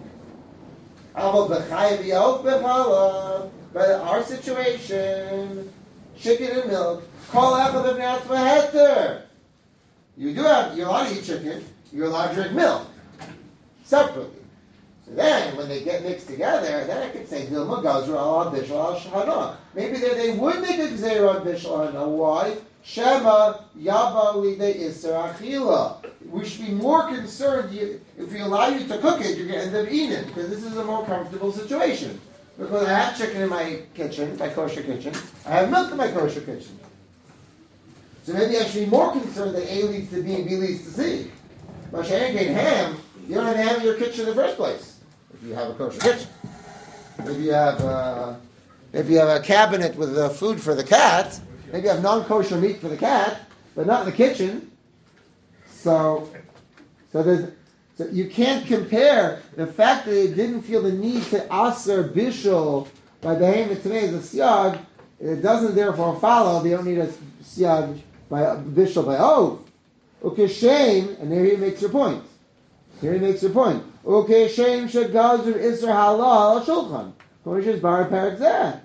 But our situation, chicken and milk, call echad of natzva heter. You're allowed to eat chicken. You're allowed to drink milk separately. So then, when they get mixed together, then I could say Dilma Gazra al Bishal al Shahana. Maybe they would make a Gzeira on Bishal Hana. Why? Shema Yaba Lide Isser Achila. We should be more concerned if we allow you to cook it, you're going to end up eating it, because this is a more comfortable situation. Because I have chicken in my kitchen, my kosher kitchen. I have milk in my kosher kitchen. So maybe I should be more concerned that A leads to B and B leads to C. But Shayan ham, you don't have ham in your kitchen in the first place. If you have a kosher kitchen. Maybe you have a cabinet with food for the cat. Maybe you have non-kosher meat for the cat, but not in the kitchen. So you can't compare the fact that they didn't feel the need to aser bishul by behemoth today as a siyag. It doesn't therefore follow they don't need a siyag by bishul by oath. Okay, shame, and here he makes your point. Okay, shame should go to Isser Halal Shulchan. Kosh's Bar Parak Zeh.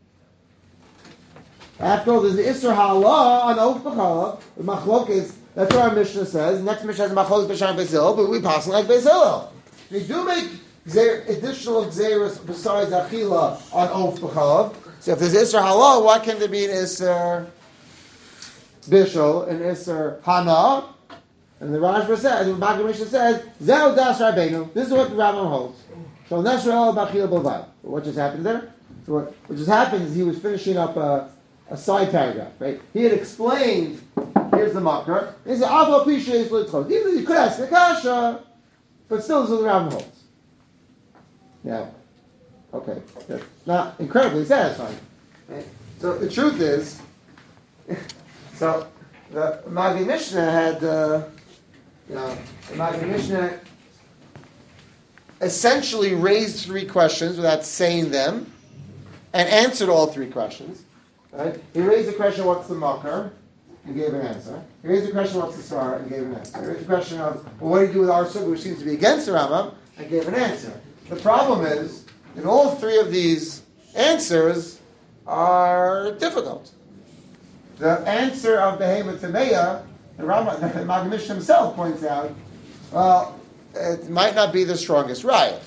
After all, there's the Isser Halal on Oath B'chalav. The Machlokes, that's what our Mishnah says. Next Mishnah has Machlokes B'sham Beis Hillel, but we pass like Beis Hillel. They do make additional Gzeiros besides Achila on Oath B'chalav. So if there's Isser Halal, why can't there be an Isser Bishul, an Isser Hana? And the Rashba says, the Maggid Mishnah says, Zeu das Rabbeinu. This is what the Rambam holds. So Neshra Bachil Bovad. What just happened there? So what just happened is he was finishing up a side paragraph, right? He had explained, here's the Makar. He said, Avo Pisha is Litzchot. Even though you could ask the Kasha, but still this is what the Rambam holds. Now, okay, that's not incredibly satisfying. Right? So the truth is, so the Maggid Mishnah had, the Maggid Mishnah essentially raised three questions without saying them, and answered all three questions. Right? He raised the question, what's the Makar? And gave an answer. He raised the question, what's the Sar? And gave an answer. He raised the question of, well, what do you do with our Sukkah, which seems to be against the Rambam? And gave an answer. The problem is, that all three of these answers are difficult. The answer of Behemoth Tameya, the Maggid Mishnah himself points out, well, it might not be the strongest raya.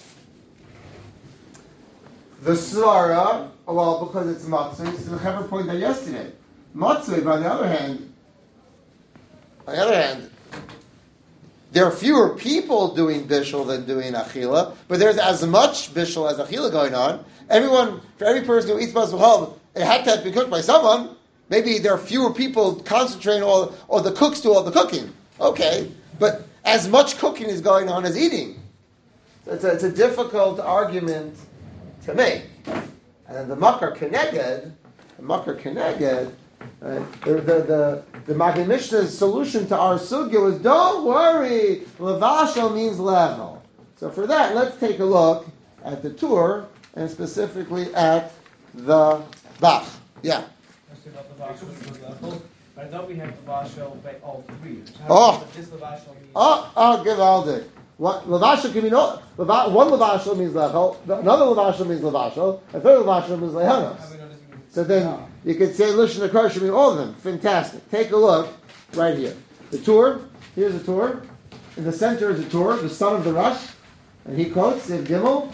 The Svara, well, because it's Matzah, so the Chaver pointed out yesterday. Matzah, on the other hand, there are fewer people doing Bishul than doing Achila, but there's as much Bishul as Achila going on. For every person who eats Bas B'chol, it had to be cooked by someone. Maybe there are fewer people concentrating or the cooks do all the cooking. Okay, but as much cooking is going on as eating. So it's a difficult argument to make. And the Makar Keneged, the Maggid Mishnah's solution to our sugya was, don't worry, levashel means level. So for that, let's take a look at the tour, and specifically at the Bach. Yeah. I thought we have levashel by all three. This levashel means... give all the... What levashel can mean? One levashel means lechel, another levashel means levashel, a third levashel means lehanos. So then you could say lishon akar should mean all of them. Fantastic. Take a look right here. The tour. Here's a tour. In the center is a tour, the son of the Rush, and he quotes Siv Gimel.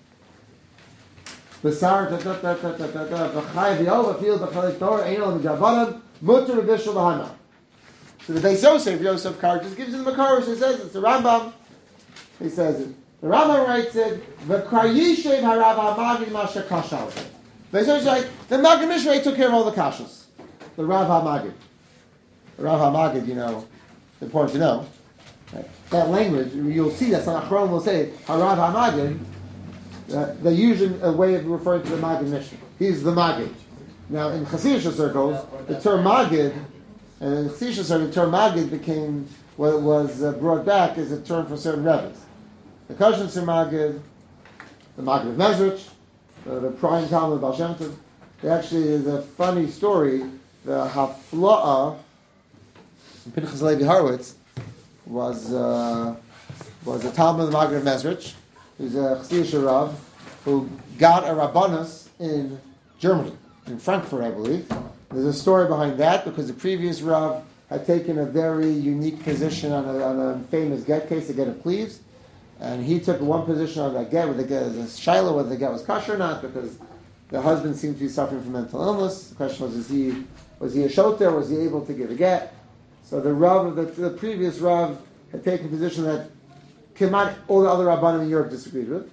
B'sar v'chai v'yol v'fil b'chalik Torah einol m'gavanav muter v'bishul v'hana. So the Beis Yosef Kar just gives him the Makar, so he says it's the Rambam. He says it. The Rambam writes it. V'krayishev harav ha'magid masha kashal. Beis Yosef like the Maggid Mishnah took care of all the kashas. The Rav HaMagid. The Rav HaMagid, important to know. Right? That language, you'll see that Sanachron will say Harav HaMagid. They use a way of referring to the Maggid Mishnah. He's the Maggid. Now, in Hasidic circles, the term Maggid, and in Hasidic circles, the term Maggid became what was brought back as a term for certain rabbis. The Kosher Maggid, the Maggid of Mezrich, the prime Talmud of Baal Shem Tov. There actually is a funny story. The Hafla'ah, Pinchas Levi Horowitz, was a Talmud of the Maggid of Mezrich. He was a Chassidish Rav who got a Rabbanus in Germany, in Frankfurt, I believe. There's a story behind that because the previous Rav had taken a very unique position on a famous get case, the get of Cleves, and he took one position on that get, whether the get was a shiloh, whether the get was kosher or not, because the husband seemed to be suffering from mental illness. The question was he a shoter? Was he able to give a get? So the Rav, the previous Rav, had taken a position that all the other Rabbanim in Europe disagreed with.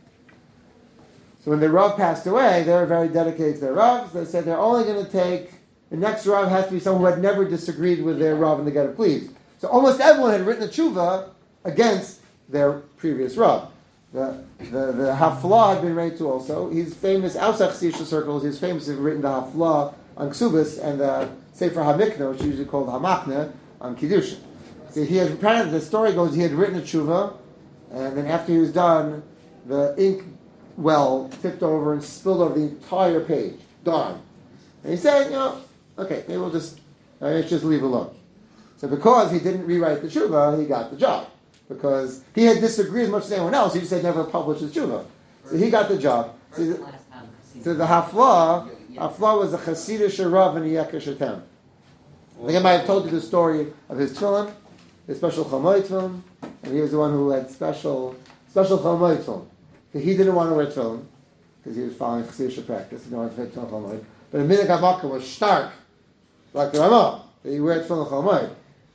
So when the Rav passed away, they were very dedicated to their Ravs. They said they're only going to take, the next Rav has to be someone who had never disagreed with their Rav in the Get of Cleves. So almost everyone had written a tshuva against their previous Rav. The Haflah had been read to also. He's famous outside Chassidic circles. He's famous for written the Haflah on Ksubis and the Sefer HaMikneh, which is usually called Hamachne, on Kiddushin. So he had, apparently the story goes, he had written a tshuva, and then after he was done, the ink well tipped over and spilled over the entire page. Gone. And he said, okay, maybe we'll just leave it alone. So because he didn't rewrite the tshuva, he got the job. Because he had disagreed as much as anyone else, he just had never published his tshuva. So he got the job. So the Haflah was a Hasidic Rav and a Yekesh Hatem. I think I might have told you the story of his tefillin, his special Chalmoi tefillin, and he was the one who had special Chalmoi tefillin. He didn't want to wear tefillin because he was following Chassidic practice. He didn't want to wear tefillin Chalmoi. But the Minhag HaMakkah was stark, like the Ramah, that he wear tefillin Chalmoi.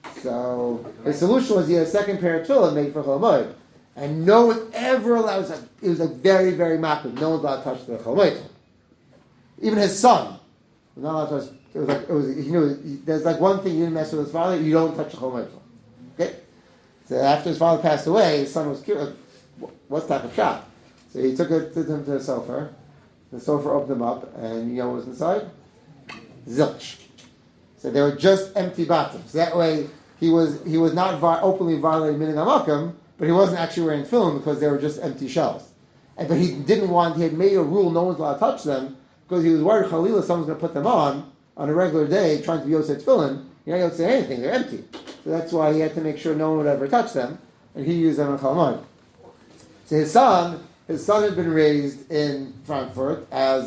So his solution was he had a second pair of tefillin made for Chalmoi. And no one ever allowed, it was a very, very makbid. No one allowed to touch the Chalmoi. Even his son was not allowed to touch. There's like one thing you didn't mess with his father, you don't touch the Chalmoi. Okay? So after his father passed away, his son was curious. What's type of shot? So he took him to the sofa. The sofa opened him up, and you know what was inside? Zilch. So they were just empty bottoms. So that way, he was not openly violating Minhag HaMakom, but he wasn't actually wearing film because they were just empty shells. But he had made a rule no one's allowed to touch them because he was worried Chalila someone's going to put them on a regular day trying to be Yosef Tefillin. You're not going to say anything, they're empty. So that's why he had to make sure no one would ever touch them, and he used them in Chalmon. So his son had been raised in Frankfurt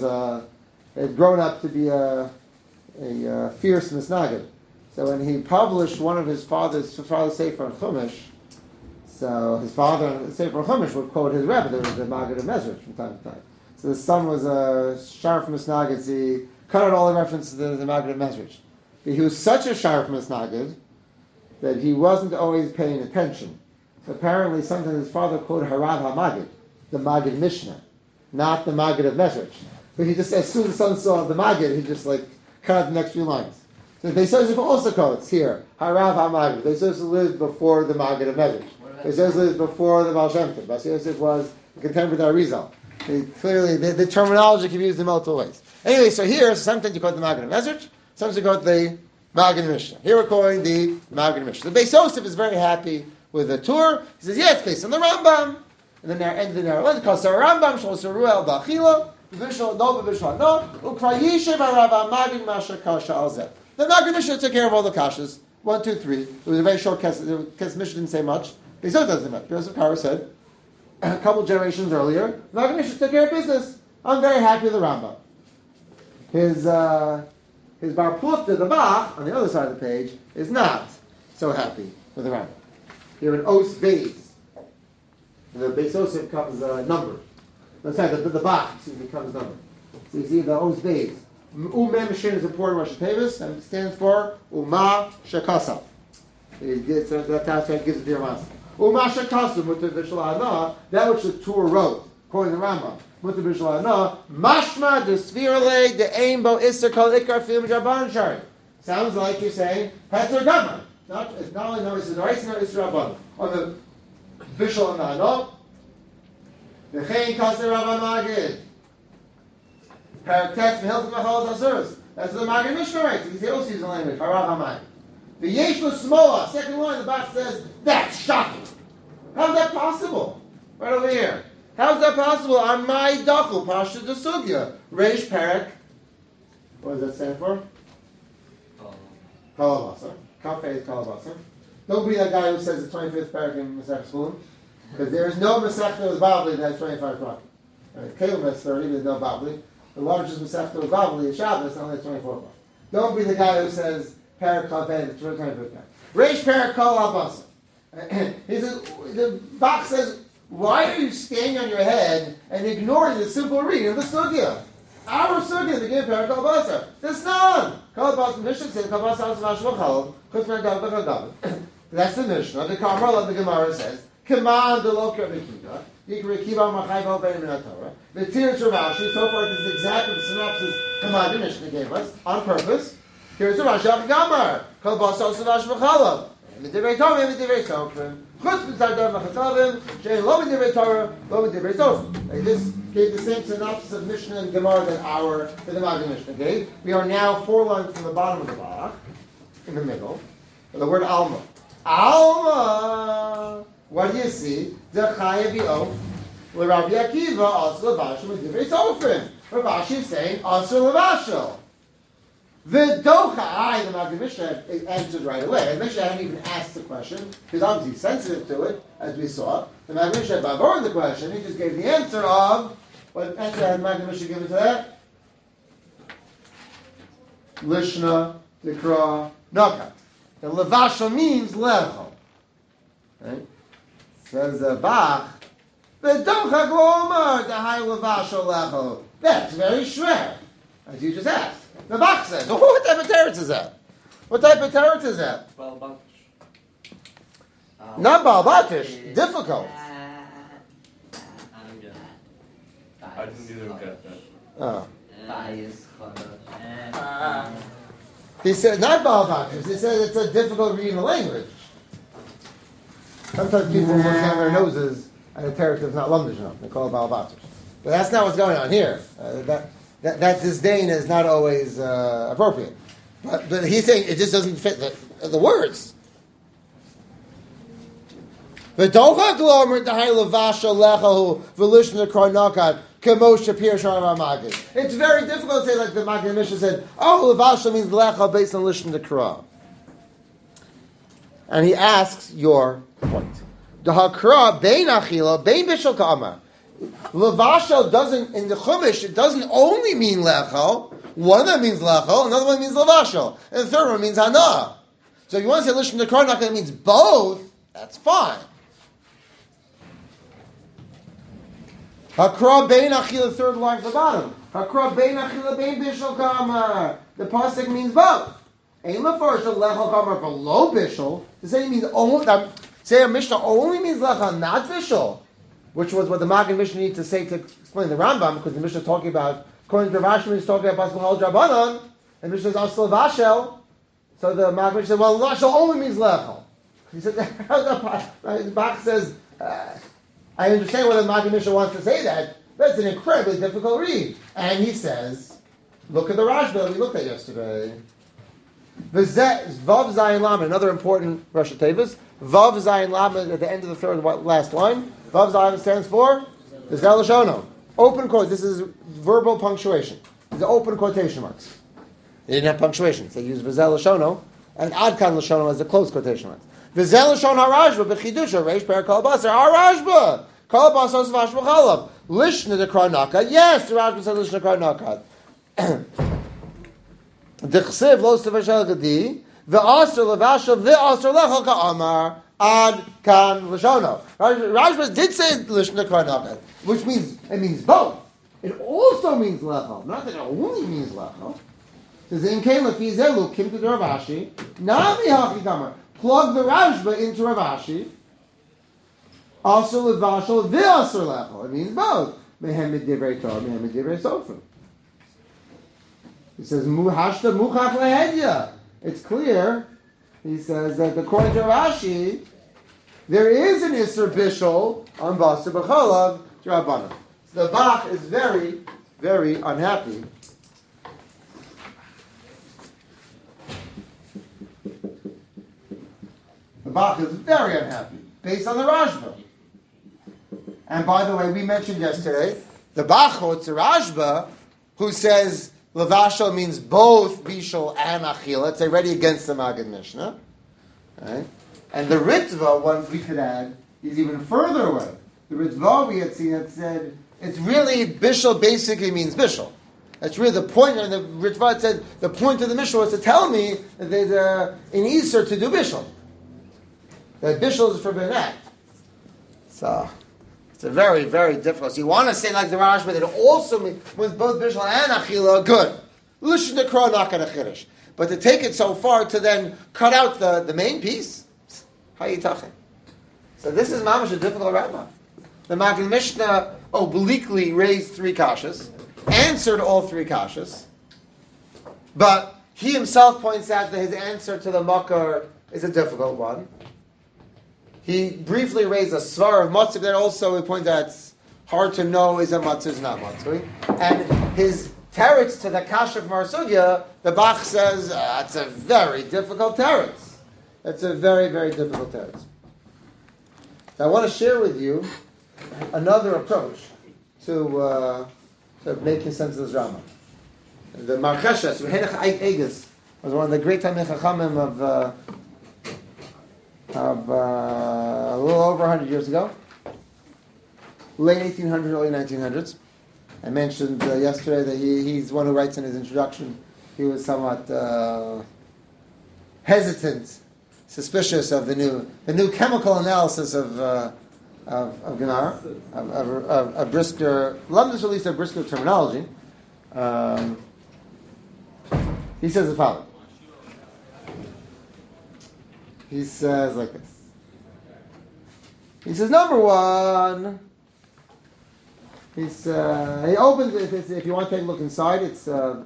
had grown up to be a fierce misnagid. So when he published one of his father's Sefer on Chumash, so his father on the Sefer Chumash would quote his Rebbe, there was the Maggid of Mezrich from time to time. So the son was a sharp misnagid, so he cut out all the references to the Maggid of Mezrich. But he was such a sharp misnagid that he wasn't always paying attention. So apparently sometimes his father quoted Harav HaMaggid, the Maggid Mishnah, not the Maggid of Mezrich. But he just, as soon as the son saw the Maggid, he just cut out the next few lines. So Beis Yosef also quotes here, Harav HaMaggid. Beis Yosef lived before the Maggid of Mezrich. Beis Yosef lived before the Baal Shem Tov. Beis Yosef was a contemporary Arizal. Clearly, the terminology can be used in multiple ways. Anyway, so here, sometimes you quote the Maggid of Mezrich, sometimes you quote the Maggid Mishnah. Here we're quoting the Maggid Mishnah. The Beis Yosef is very happy with the tour. He says, yeah, it's based on the Rambam. And then there ends the narrow line. Because the Rambam shows the Ruel Bachila, Vishal no, Vishal no, Ukrayishev Arav Maggid Masha Kasha Alzeh. The Maggid Mishnah took care of all the kashas. 1, 2, 3. It was a very short Kesef. Kesef Mishnah didn't say much. Beis Yosef doesn't say much. Yosef Karo said, a couple generations earlier, the Maggid Mishnah took care of business. I'm very happy with the Rambam. His Bar Plukta, the Bach, on the other side of the page, is not so happy with the Rambam. Here in Os Beis, the Beis Yosef comes numbered. No, sorry, the Bach, comes numbered. So you see the Os Beis. Umem Mishin is important Rosh Tevis, and it stands for Uma Shekasaf. That's how it gives it to your master. Uma Shekasaf, Mutter Bishal Hana, that which the Torah wrote, according to the Rambam. Mutter Bishal Hana, Mashma de Svirale de Aimbo Isser Kol Ikar Film Jaban Shari. Sounds like you're saying, Heter Gaman. It's not only no Isser Dorais, no Isser Rabban. On the Bishal Hana, V'chein kaser Rav Magid. Parak text v'hilchim v'chalot azuros. That's what the Magid Mishnah writes. He also uses the language. Harav Hamagid. V'yesh l'smoa. Second line, the Bach says, that's shocking. How's that possible? Right over here. How's that possible? On my dachu, Pasha de Sugya. Reish Parak. What does that stand for? Kalabasa. Kafe is Kalabasa. Don't be that guy who says the 25th parak in Masech Shulin, because there is no Masechta with Bavli that has 25 parak. Kalim has 30, there's no Bavli. The largest Masechta with Bavli is Shabbos, only has 24 parak. Don't be the guy who says parak Kafe, the 25th parak. Reish Parak Kalabasa. The Bach says, why are you staying on your head and ignoring the simple reading of the Sugya? Our Sugya, the game parak Kalabasa. There's none. Kalabasa, the Mishnah says, Kalabasa is Mashmachal, Chutman Gav Gav. That's the Mishnah. The Kamala, the Gemara says, Command the Lokar V'Kiva, Yikra Kiva Machayva Bein Min Torah. The Tir Rashi, so far this is exactly the synopsis Command the Mishnah gave us, on purpose. Here's the Rashi of Gamar, Kalabasa Savash Machalav. Midivrei Torah, Midivrei Sofrim. Chutz B'tzad Dor Machatavim, Shein Lo Midivrei Torah, Lo Midivrei Sofrim. They just gave the same synopsis of Mishnah and Gemara that the Magid Mishnah gave. We are now 4 lines from the bottom of the Bach, in the middle, the word Alma. Alma! What do you see? Zechaya B'of, L'Rabbi Akiva, Asr L'Vashel, Midivrei Sofrim. Rav Ashi is saying, Asr L'Vashel. The Docha, the Magid Mishnah answered right away. The Mishnah hadn't even asked the question, because obviously he's sensitive to it, as we saw. The Magid Mishnah had borrowed the question, he just gave the answer of, what answer had the Magid Mishnah given to that? Lishna, Tikra, Nakat. The Levashel means Lecho. Right? Says Bach, the Docha Glomar, the High Levashel Lecho. That's very shred, as you just asked. The Bach says, well, what type of teretz is that? What type of teretz is that? Not Baal Batish, difficult. I didn't even get that. Oh. Uh, He said, not Baal Batish, he said it's a difficult reading the language. Sometimes people look down their noses at a teretz that's not lumdish enough. They call it Baal Batish. But that's not what's going on here. That disdain is not always appropriate. But he's saying it just doesn't fit the words. It's very difficult to say like the Magid Mishnah said, oh, Levasha means lecha based on Lishon Dekra. And he asks your point. The Hakra bein achila bein bishul ka'amar. Levashel doesn't, in the Chumash, it doesn't only mean lechel. One of them means lechel, another one means levashel, and the third one means hana. So if you want to say lishon dekar, not that means both, that's fine. Hakra bein achila, the third line from the bottom. Hakra bein achila bein bishul kamar. The pasuk means both. Ein lefarshel lechel kamar below bishul. To say it means only, say a Mishnah only means lechel, not bishul. Which was what the Magid Mishnah needs to say to explain the Rambam, because the Mishnah is talking about, according to Rav Ashi, he's talking about Pasuk Hal Drabanan, and the Mishnah is also Vashel. So the Magid Mishnah said, well, Vashel only means Lechel. He said, the Bach says, I understand why the Magid Mishnah wants to say that, but it's an incredibly difficult read. And he says, look at the Rashba that we looked at yesterday. Vav Zayin Lamed, another important Rosh Tevis. Vav Zayin Lamed at the end of the third last line. Vav Zayin stands for Vizel Lashono. Open quote. This is verbal punctuation. These are open quotation marks. They didn't have punctuation. They used Vizel Lashono and Adkan Lashono as the closed quotation marks. Vizel Lashono Harashba b'chidusha reish per kol basar Harashba kol basar svash b'chalav lishna dekra naka. Yes, the Rashba said lishna dekra naka. D'chsev lo stavashal gadi ve'asr levashal ve'asr lechol ka'amar ad kan l'shono. Rashba did say lishna dekra naka, which means it means both. It also means lechol, not that it only means lechol. Says in Kela Fizelu Kim to Rav Ashi, Nami Haki Kamar. Plug the Rashba into Rav Ashi. Also levashal ve'asr lechol. It means both. Mehem divrei Torah, mehem divrei Sofrim. He says, Muhashta muchach lehedya. It's clear. He says that according to Rashi, there is an Isser Bishul on Basar B'chalav Rabbanan. So the Bach is very, very unhappy. The Bach is very unhappy, based on the Rashba. And by the way, we mentioned yesterday, the Bach quotes the Rashba, who says Levashal means both Bishul and Achila. It's already against the Maggid Mishnah. Right? And the Ritva, one we could add, is even further away. The Ritva we had seen had said, it's really, Bishul basically means Bishul. That's really the point, and the Ritva said, the point of the Mishnah was to tell me that there's an Easter to do Bishul. That Bishul is a forbidden act. So, it's a very, very difficult. So you want to say like the Rashba that it also means with both Bishul and Achila, good. Listen to Kro, not going to Chiddush. But to take it so far to then cut out the main piece, how you talking? So this is mamash a difficult Rambam. The Maggid Mishnah obliquely raised 3 kashas, answered all 3 kashas, but he himself points out that his answer to the Makar is a difficult one. He briefly raised a svar of matzah that also he points out it's hard to know is a matzah, is not matzah. And his teretz to the kasha of Marsugya, the Bach says, it's a very difficult teretz. It's a very, very difficult teretz. So I want to share with you another approach to making sense of this drama. The Marcheshes, Rehenach Eges, was one of the great Talmidei Chachamim of a little over 100 years ago, late 1800s, early 1900s. I mentioned yesterday that he's one who writes in his introduction. He was somewhat hesitant, suspicious of the new chemical analysis of Gemara, of Brisker, London's release of Brisker terminology. He says the following. He says like this. He says, number one, he opens it. If you want to take a look inside, it's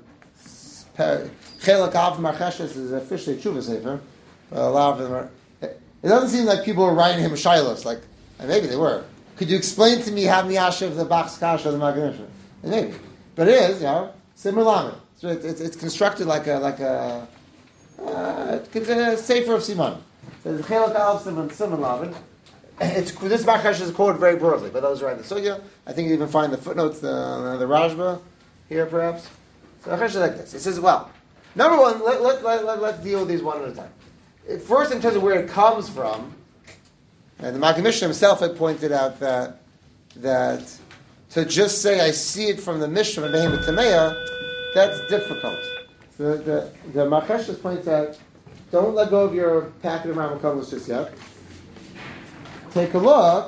Chelak Av Marcheshes is officially Tshuva Sefer. A lot of them are. It doesn't seem like people were writing him shilos, like, and maybe they were. Could you explain to me how Miyashiv the Bach's Kasha the Maggid Mishnah? Maybe, but it is, similar. So it's constructed like a Sefer of Siman. There's Chelak Av Siman. This Marchesh is quoted very broadly, but those who write the Sugya. I think you even find the footnotes, the Rashba here, perhaps. So Marchesh is like this. It says, well, number one, let's deal with these one at a time. First, in terms of where it comes from, and the Maggid Mishnah himself had pointed out that to just say I see it from the Mishnah and Behemoth Tameya, that's difficult. The Marchesh just points out, don't let go of your packet of Rambam Kabbalah just yet. Take a look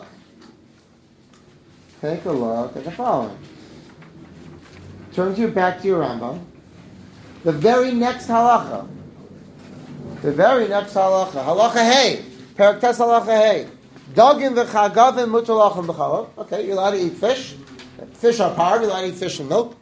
at the following. Turn back to your Rambam. The very next halacha. Halacha hey. Perak Tes halacha hey. Dagim v'chagavim mutalachim b'chalav. Okay, you're allowed to eat fish. Fish are par, you're allowed to eat fish and milk.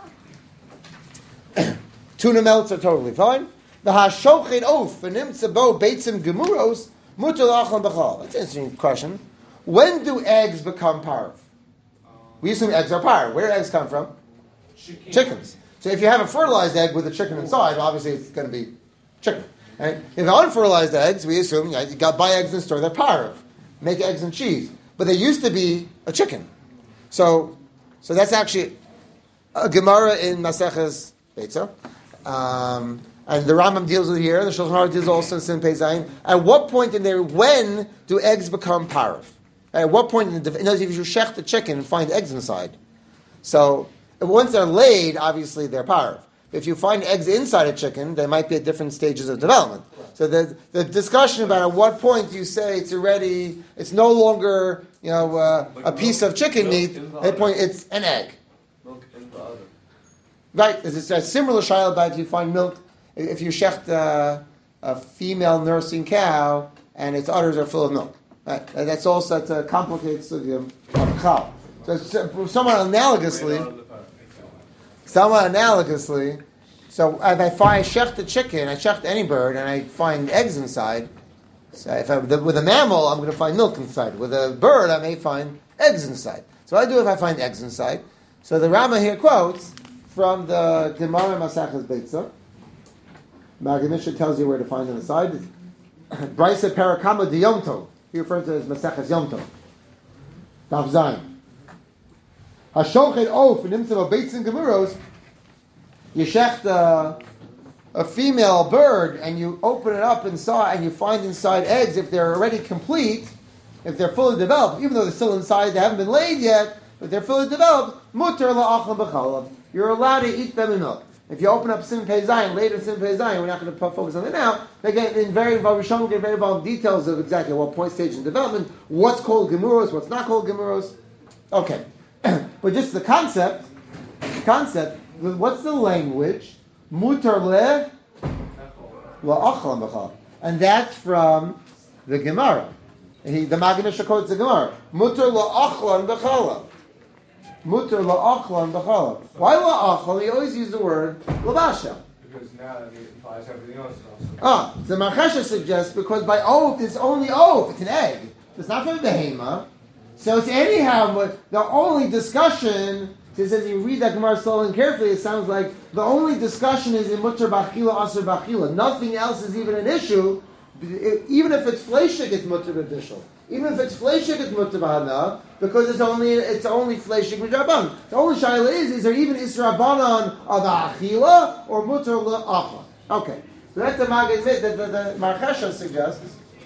Tuna melts are totally fine. The hashochet oaf v'nimtza bo beitzim gemuros mutalachim b'chalav. That's an interesting question. When do eggs become parv? We assume eggs are parv. Where do eggs come from? Chickens. So if you have a fertilized egg with a chicken inside, obviously it's going to be chicken. Right? If unfertilized eggs, we assume you got to buy eggs in the store. They're parv. Make eggs and cheese. But they used to be a chicken. So that's actually a Gemara in Maseches Beitza. And the Rambam deals with it here. The Shulchan Aruch deals also in Sin Pei Zayin. At what point in there, when do eggs become parv? At what point in the, if you shech the chicken and find eggs inside. So once they're laid, obviously they're parv. If you find eggs inside a chicken, they might be at different stages of development. So the discussion about at what point you say it's no longer a piece of chicken meat. At that point, it's an egg. Milk in the udder. Right. It's a similar shiloh about if you find milk, if you shecht a female nursing cow and its udders are full of milk. Right. And that's also a complicated sugya of chal. So somewhat analogously, so if I shecht a chicken, I shecht any bird, and I find eggs inside. So with a mammal, I'm going to find milk inside. With a bird, I may find eggs inside. So what do I do if I find eggs inside? So the Rama here quotes from the Gemara Maseches Beitza. Maggid Mishnah tells you where to find on the side. Brisa Parakama de Yom Tov. He refers to it as Maseches Yom Tov. Daf Zayin. Hashochet Of and Nimtzav Beitz and Gemuros. You shecht a female bird and you open it up inside and you find inside eggs if they're already complete, if they're fully developed, even though they're still inside, they haven't been laid yet, but they're fully developed, mutter la'achlam b'chalav. You're allowed to eat them in milk. If you open up Sim Pei Zayin, later Sim Pei Zayin, we're not going to focus on it now, they get in very involved, Rishon get very involved details of exactly what point stage in development, what's called gemuros, what's not called gemuros. Okay. But just the concept, what's the language? Mutar la'achlam b'chalav. And that's from the Gemara. The Maggid Mishnah quotes the Gemara. Mutar la'achlan b'chalav. Mutar la'achlan b'chalav. Why la'achlan? You always use the word l'basha. Because now that implies everything else is also. The Marchesha suggests because by oath it's only oath. It's an egg. It's not from the behema. So it's anyhow, the only discussion, because as you read that Gemara slowly and carefully, it sounds like the only discussion is in mutar b'achila, asur b'achila. Nothing else is even an issue. Even if it's fleshik, it's mutar b'bishul. Even if it's fleshik, it's mutar b'hana, because it's only fleshik b'jaban. The only shaila is there even israbanan of achila or mutar la'achla? Okay, so that's the Maggid that the Marchesha suggests.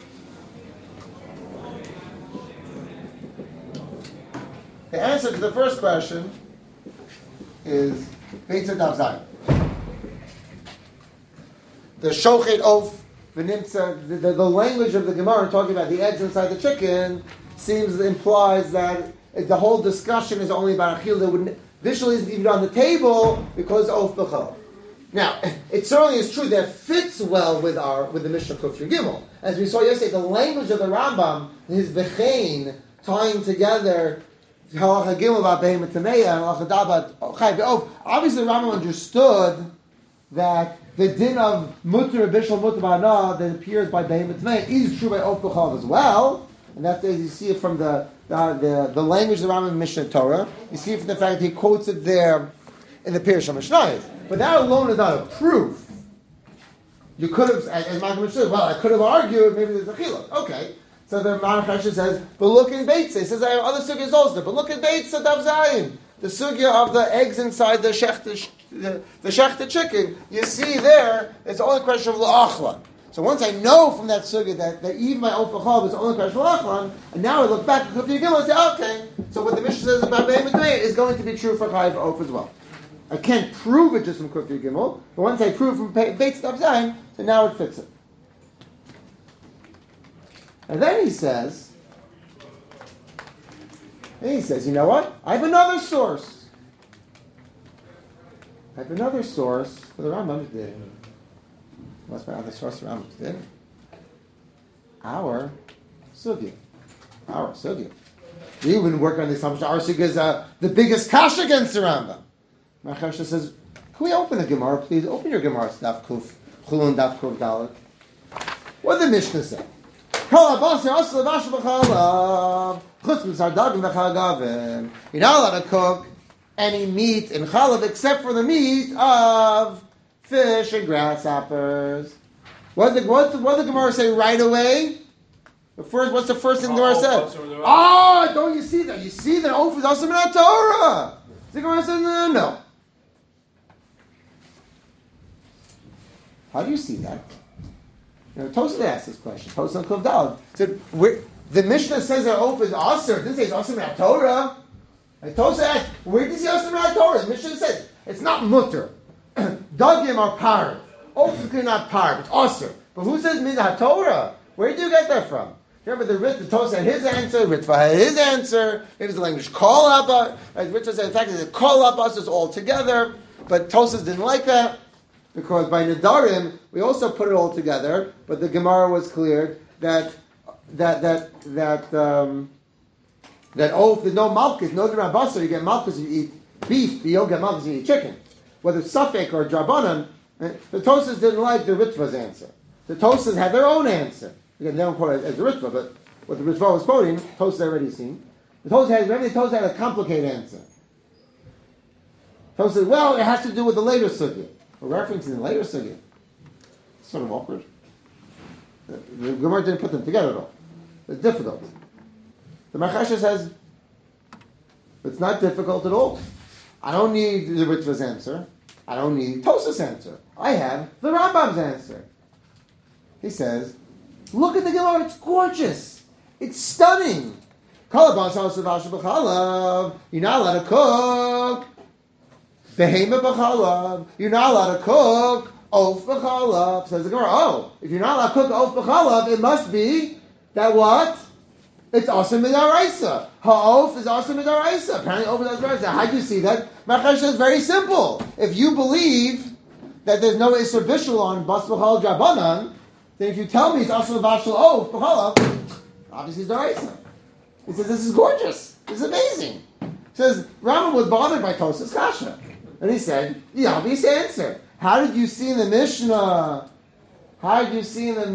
The answer to the first question is Beitzah Daf Zayin. The Shochet Of v'Nimtza, the language of the Gemara talking about the eggs inside the chicken implies that the whole discussion is only about Achil that wouldn't visually isn't even on the table because Of B'chal. Now, it certainly is true that fits well with the Mishnah Kuf Gimel. As we saw yesterday, the language of the Rambam, his Bechein, tying together obviously the Rambam understood that the din of mutar bishul mutar b'ana that appears by behemoth tamei is true by of b'chalav as well, and that's as you see it from the language of the Rambam in Mishnah Torah. You see it from the fact that he quotes it there in the Pirush HaMishnayos. But that alone is not a proof. You could have, as Maggid Mishnah said, well, I could have argued maybe there's a chiluk. Okay. So the Marchesha says, but look in Beitza. He says, I have other sugyas also, but look at Beitza Daf Zayin. The sugya of the eggs inside the shechta chicken. You see there, it's only a question of la'achlan. So once I know from that sugya that even my off b'chalav is only a question of la'achlan, and now I look back at Kufiyah Gimel and say, okay, so what the Mishnah says about Behemoth is going to be true for Chayiv Oaf as well. I can't prove it just from Kufiyah Gimel, but once I prove from Beitza Daf Zayin, so now it fits it. And then he says, you know what? I have another source. For the Rambam's din. What's my other source for Rambam's din? Our sugya. We wouldn't work on the assumption our sugya is the biggest kash against the Rambam. Marchesha says, can we open the Gemara, please? Open your Gemara, Daf Kuf, Chulun Daf Kuf Dalet. What did the Mishnah say? You're not allowed to cook any meat in chalav except for the meat of fish and grasshoppers. What did the Gemara say right away? What's the first thing the Gemara said? Don't you see that? You see that oaf is also in Torah. The Gemara said no. How do you see that? Tosafos asked this question. Tosafos on Kuf Daled said, the Mishnah says that oaf is aser. It didn't say it's aser in Torah. Tosafos asked, where did you see aser in Torah? The Mishnah says it's not mutter. Dagim are par. Oaf is not par. It's aser. But who says min Torah? Where did you get that from? Remember the Tosafos had his answer. Ritva had his answer. It was the language call up. As Ritva said, in fact, it's call up us all together. But Tosafos didn't like that. Because by Nadarim, we also put it all together, but the Gemara was clear that oaf, there's no malchus, no drabasa, you get malchus, you eat beef, but you don't get malchus, you eat chicken. Whether it's Safek or Drabanan, the Tosafos didn't like the Ritva's answer. The Tosafos had their own answer. Again, they don't quote it as the Ritva, but what the Ritva was quoting, Tosafos already seen. Remember the Tosfos had a complicated answer. Tosfos said, well, it has to do with the later sugya. We're referencing the later sugya. It's sort of awkward. The Gemara didn't put them together at all. It's difficult. The Marchesha says, it's not difficult at all. I don't need the Ritva's answer. I don't need Tosfos' answer. I have the Rambam's answer. He says, look at the Gemara, it's gorgeous. It's stunning. You're not allowed to cook behema b'chalav. You're not allowed to cook oaf b'chalav. Says the Gemara, if you're not allowed to cook oaf b'chalav, it must be that what? It's also midaraisa. Ha'of is also midaraisa. Apparently, oaf is midaraisa. How do you see that? Marchesha is very simple. If you believe that there's no Isser Bishul on Bas B'chalav Drabanan, then if you tell me it's also Bashal Oaf b'chalav, obviously it's daraisa. He says, this is gorgeous. This is amazing. He says, Rambam was bothered by Tosfos Kasha. And he said, the obvious answer. How did you see in the Mishnah? How did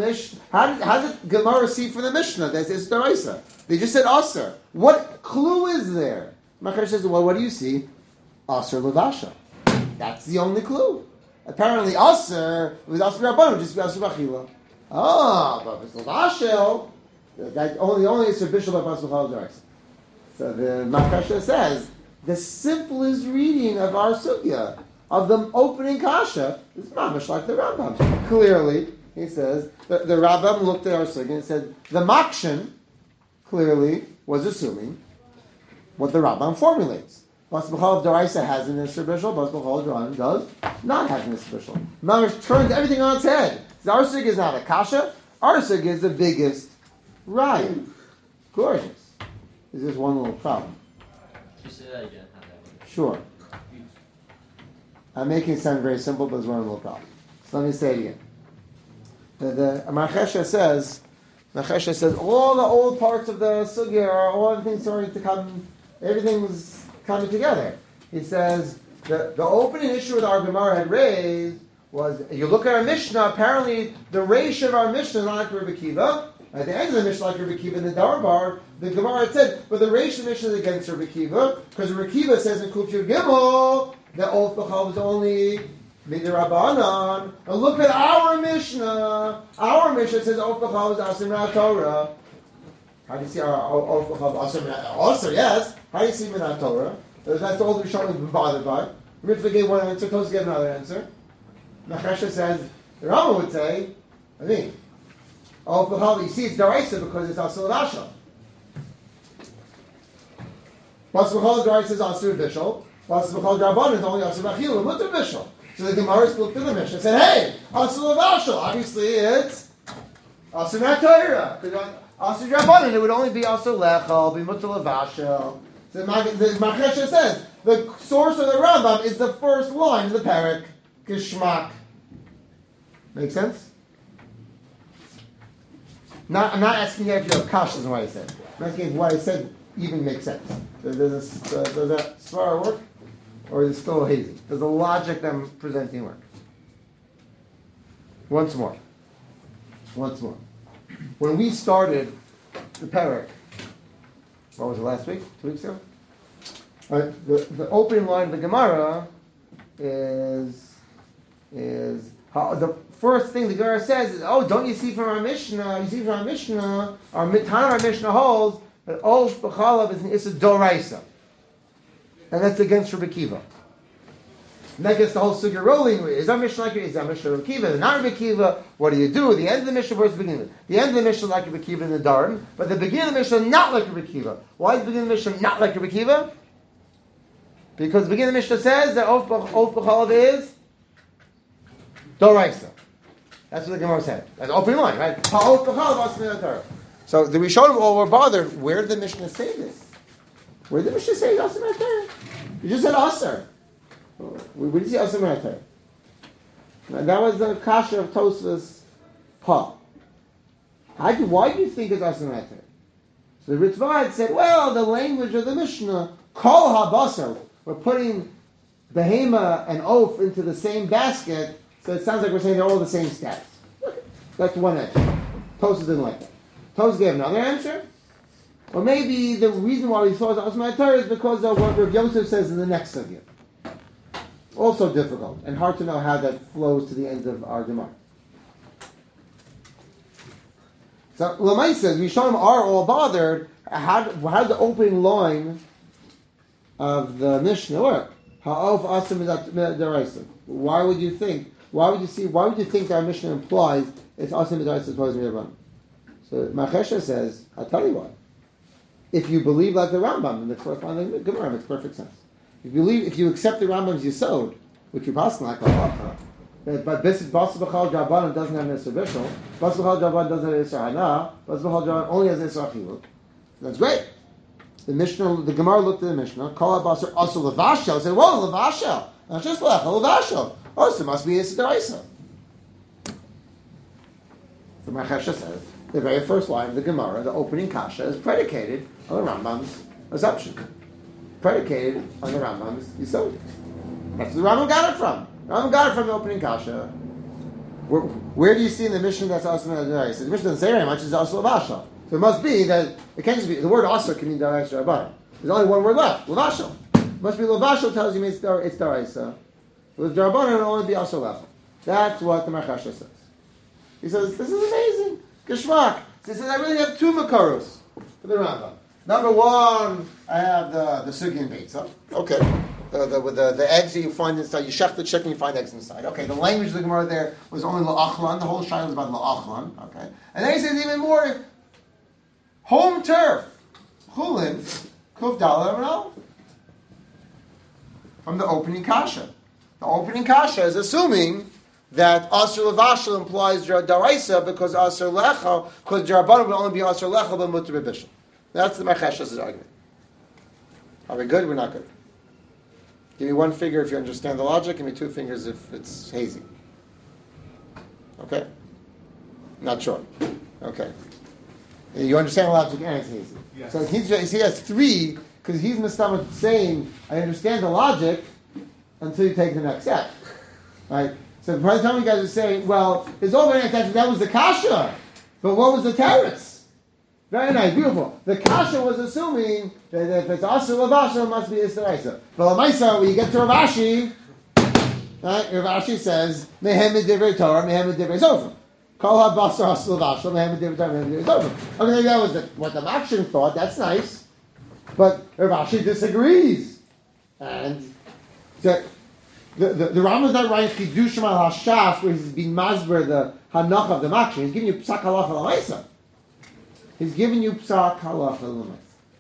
Gemara see from the Mishnah that it's daraisa? They just said Aser. What clue is there? Machar says, well, what do you see? Aser Levasha. That's the only clue. Apparently Aser, it was Aser Rabbanon, just be Aser Bachila. But it's Levashel. That only is for Bishul by Bas B'chalav daraisa. So the Makasha says the simplest reading of our sugya of the opening kasha is mamash like the Rambam. Clearly, he says the Rambam looked at our sugya and said the Makshan clearly was assuming what the Rambam formulates. Bas B'chalav daraisa has an Isser Bishul, Bas B'chalav daraisa does not have an Isser Bishul. Mamash turns everything on its head. So our sugya is not a kasha. Our sugya is the biggest. Right. Gorgeous. There's just one little problem. Just say that again. How that works. Sure. I'm making it sound very simple, but there's one little problem. So let me say it again. The Marchesha says all the old parts of the sugya are all everything's starting to come. Everything's coming together. He says the opening issue that our Gemara had raised was you look at our Mishnah. Apparently, the reish of our Mishnah is not like Rebbe Kiva. At the end of the Mishnah, like Rebbe Kiva in the Darbar, the Gemara had said, but the reish of the Mishnah is against Rebbe Kiva, because Rebbe Kiva says in Kuf Yud Gimel that Oaf B'chalav is only Midrabanan. And look at our Mishnah. Our Mishnah says Oaf B'chalav is Asim Minat Torah. How do you see our Oaf B'chalav Asim Minat Torah? Also, yes. How do you see Minat Torah? That's all the Rishonim have been bothered by. Mitzvah gave one answer, Tosfos gave another answer. Nachasha says, the Rambam would say, Oaf B'chalav, you see it's daraisa because it's also Lavashal. Bas B'chalav daraisa is also Bishul. Bas B'chalav Drabanan is only also Bachil, Mutter Bishul. So the Gemara looked at the Mishnah and said, hey, also Lavashal. Obviously it's also not Torah. Also Drabanan, it would only be also Lechal, be Mutter Lavashal. So the Marchesha says, the source of the Rambam is the first line of the parak, Geshmak. Make sense? I'm not asking you if you have kashas on what I said. I'm asking if what I said even makes sense. Does that svara work? Or is it still hazy? Does the logic that I'm presenting work? Once more. When we started the parak, what was it, last week? 2 weeks ago? The opening line of the Gemara is how the first thing the Gemara says is, don't you see from our Mishnah? You see from our Mishnah, our Mishnah holds that Oaf B'chalav is an Issa Doraisa. And that's against Rebbe Kiva. And that gets the whole sugya rolling. Is our Mishnah like it? Is our Mishnah Rebbe Kiva? Is it not Rebbe Kiva? What do you do? The end of the Mishnah versus the beginning of it. The end of the Mishnah like Rebbe Kiva in the Dharam, but the beginning of the Mishnah not like Rebbe Kiva. Why is the beginning of the Mishnah not like Rebbe Kiva? Because the beginning of the Mishnah says that Oaf B'chalav is Doraisa. That's what the Gemara said. That's the opening line, right? So the Rishonim all were bothered. Where did the Mishnah say this? Where did the Mishnah say Asim Minat Torah? You just said Aser. We didn't see Asim Minat Torah. And that was the kasha of Tosfos Pa. Why do you think it's Asim Minat Torah? So the Ritva had said, well, the language of the Mishnah, Kol HaBasar, we're putting Behema and Oaf into the same basket. So it sounds like we're saying they're all the same status. That's one answer. Tosfos didn't like that. Tosfos gave another answer. Or maybe the reason why we thought it was Asma Torah is because of what Rav Yosef says in the next sugya. Also difficult and hard to know how that flows to the end of our Gemara. So Lamai says Rishonim are all bothered. How the opening line of the Mishnah work? Ha'of asim deraisa. Why would you think that our Mishnah implies it's asim deraisa as opposed to Rabbanan? So Machesha says, I'll tell you why. If you believe like the Rambam in the corresponding Gemara, it makes perfect sense. If you accept the Rambam's Yisod, which you pass like halacha, but this Bas B'chal Drabanan doesn't have an Isser Bishul, Bas B'chal Drabanan doesn't have an Isser Hana, Bas B'chal Drabanan only has an Isser Achiluk. That's great. The Gemara looked at the Mishnah, Kol HaBasar Asur Levashel, said, whoa, Levashel, not just Lecha, Levashel. Oh, so it must be Isser D'Oraisa. The Machesha says, the very first line of the Gemara, the opening kasha, is predicated on the Rambam's assumption. Predicated on the Rambam's Yisod. That's where the Rambam got it from. The Rambam got it from the opening kasha. Where do you see in the Mishnah that's also D'Oraisa? The Mishnah doesn't say very much, it's also Levashel. So it must be that, it can't just be, the word also can mean D'Oraisa Rabbanan. There's only one word left, Levashel. It must be Levashel tells you it's D'Oraisa. With Rabbanan, it will only be also Levashel. That's what the Machasha says. He says, this is amazing. Geshmak. So he says, I really have two Makaros for the Rambam. Number one, I have the Sugi and Beitza. Okay. The eggs that you find inside, you shech the chicken, you find eggs inside. Okay, the language of the Gemara there was only La'achlan. The whole Shailah was about La'achlan. Okay. And then he says even more, home turf. Chulin, Kuf Dala, from the opening kasha. The opening kasha is assuming that Asur Levashel implies D'Oraisa because Asur Lecha, because D'Rabbanan would only be Asur Lecha but Mutar B'Bishul. That's the Machesh's argument. Are we good? We're not good. Give me one finger if you understand the logic. Give me two fingers if it's hazy. Okay? Not sure. Okay. You understand the logic and it's hazy. Yes. So he has three because he's mistamach saying, I understand the logic until you take the next step. Right? So by the time you guys are saying, well, it's all very nice, that was the kasha. But what was the teretz? Very nice, beautiful. The kasha was assuming that if it's asur levashel, it must be isteraisa. But l'maisa, when you get to Rav Ashi, right, Rav Ashi says, mehem divrei Torah, mehem divrei Zofer. Kol ha-basar asur levashel, mehem divrei Torah, mehem divrei Zofer. I mean, that was what the Makshin thought, that's nice. But Rav Ashi disagrees. And so, the Rambam is not writing Chidushim al Hashaf where he's being masber the Hanach of the Makshin. He's giving you Psak Halacha L'maisa. He's giving you Psak Halacha L'maisa.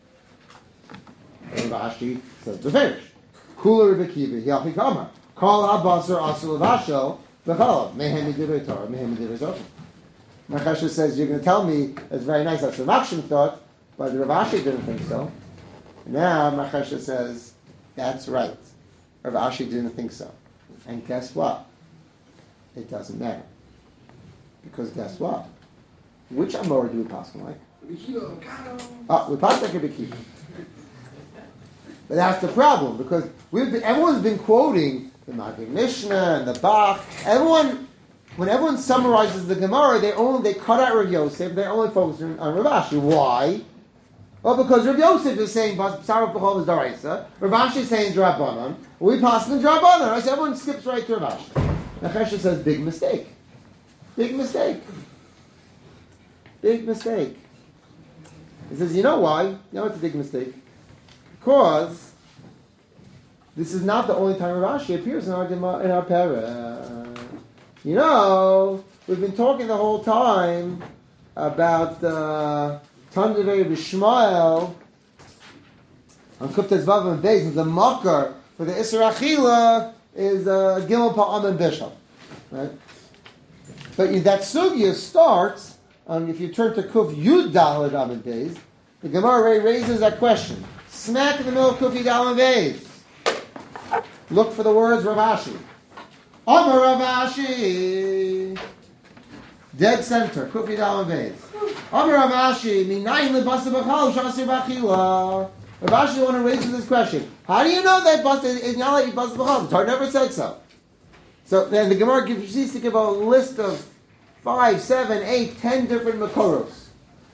And Rashi says the finish. Kula Rebbe Kiva Hiyachi Kamar. Kol HaBasar Asur Levashel V'chalav Mehem Divrei Torah Mehem Divrei Zofer. Machasha says you're going to tell me it's very nice that's the Makshin thought, but Rav Ashi didn't think so. Now Machasha says that's right. Rav Ashi didn't think so. And guess what? It doesn't matter. Because guess what? Which Amora do we pass on like? We pass like a Bekiva. But that's the problem, because everyone's been quoting the Magid Mishnah and the Bach. When everyone summarizes the Gemara, they cut out Rav Yosef, they're only focusing on Rav Ashi. Why? Well, because Rav Yosef is saying Sarah B'chol is D'Oraisa, Rav Ashi is saying D'Rabbanan, we pass in D'Rabbanan. Right? So everyone skips right to Rav Ashi. Machesha says, big mistake. Big mistake. Big mistake. He says, you know why? You know it's a big mistake? Because this is not the only time Rav Ashi appears in our parah. You know, we've been talking the whole time about the Tandarei B'Shmael on Kuftes Vav and Beis, the makar for the Isser Achila is Gimel Pa'am and Bishop, right? But that sugya starts if you turn to Kuf Yud Daled Amid Beis, the Gemara raises that question. Smack in the middle of Kuf Yud Daled Beis. Look for the words Rav Ashi. Amar Rav Ashi. Dead center. Kuf Yud Daled Beis. Amar Rav Ashi. Minayin lebasa b'chal shasir b'achila. Rav Ashi want to raise this question. How do you know that basa is not like basa b'chal? The Torah never said so. So then the Gemara proceeds to give a list of 5, 7, 8, 10 different makoros.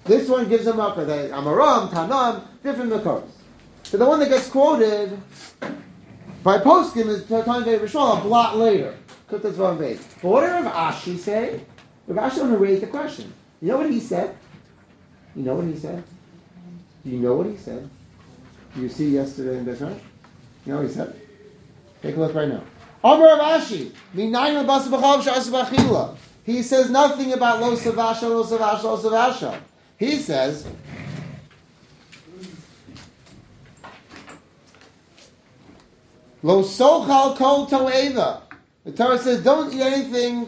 This one gives him up with Amaram, Tanam, different Makoros. So the one that gets quoted by Poskim is Tatan Vei Rishmal, a blot later. But what did Rav Ashi say? Rav Ashi only raised the question. You know what he said? You know what he said? Do you know what he said? Do you see yesterday in Bishmash? You know what he said? Take a look right now. Amar Rav Ashi, Minayin Basa B'Chalav Sh'Asa B'Achila. He says nothing about Lo Savasha, Lo Savasha, Lo Savasha. He says, Lo Sochal Kol To'eva. The Torah says, don't eat anything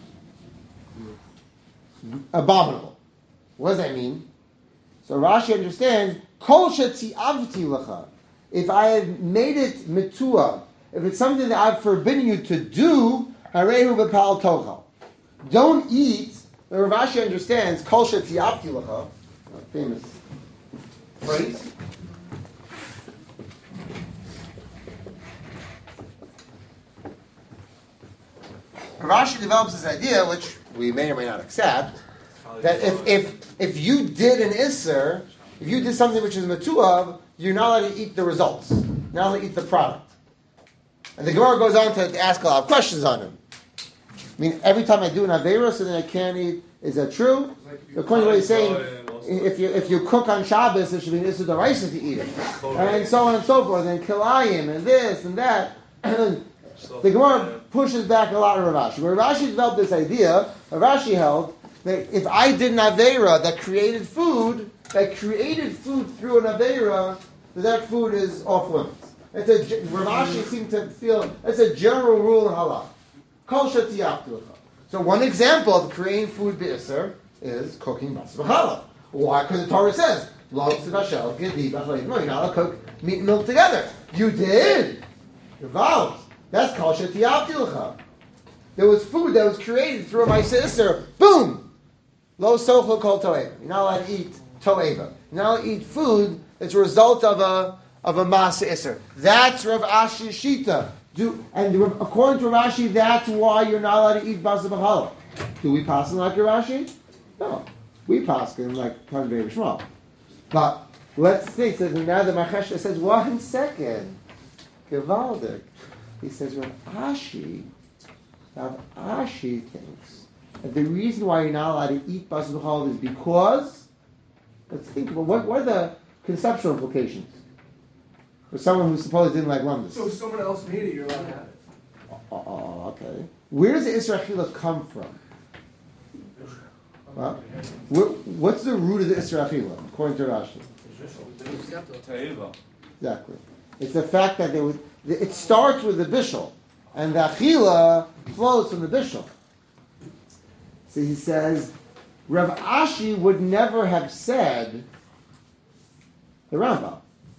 abominable. What does that mean? So Rashi understands, Kol Shetzi'avti Lecha. If I have made it mitua, if it's something that I've forbidden you to do, Harehu B'Pal Tochal. Don't eat. Rav Ashi understands, Kol Shetzi'avti Lecha, a famous phrase. Rashi develops this idea, which we may or may not accept, that if you did an Isser, if you did something which is Matuav, you're not allowed to eat the results. You're not allowed to eat the product. And the Gemara goes on to ask a lot of questions on him. I mean, every time I do an Aveira, so then I can't eat, is that true? According to what he's saying, if you cook on Shabbos, it should be an Isser D'Oraisa to eat it. And so on and so forth, and Kilayim, and this, and that. The Gemara pushes back a lot of Rav Ashi. Where Rav Ashi developed this idea, Rav Ashi held that if I did an Aveira that created food through an Aveira, that food is off limits. Rav Ashi seemed to feel that's a general rule in Halakha. Kol Shetzi'avti. So one example of creating food b'Isser is cooking Basa B'Chalav. Why? Because the Torah says, Lo Tzivashel Gedi B'Chalav. No, you're not allowed to cook meat and milk together. You did. Your vows. That's Kol Shetzi'avti. There was food that was created through a Ma'aseh Isser. Boom! Lo Sochel Kol To'eva. You're not allowed to eat To'eva. You're not allowed to eat food that's a result of a Ma'aseh Isser. That's Rav Ashi's Shita. According to Rav Ashi, that's why you're not allowed to eat Basa B'Chalav. Do we pass him like Rav Ashi? No. We pass him like Tatan Vei Rishmal. But let's think. So now the Machesha says, 1 second. Gevaldik. He says, Rav Ashi thinks that the reason why you're not allowed to eat Basa B'Chalav is because, let's think about what are the conceptual implications for someone who supposedly didn't like lumdus. So if someone else made it, you're allowed to have it. Okay. Where does the Isra Achila come from? What's the root of the Isra Achila, according to Rashi? Exactly. It's the fact that it starts with the bishul, and the Achila flows from the bishul. So he says, Rav Ashi would never have said the Rambam.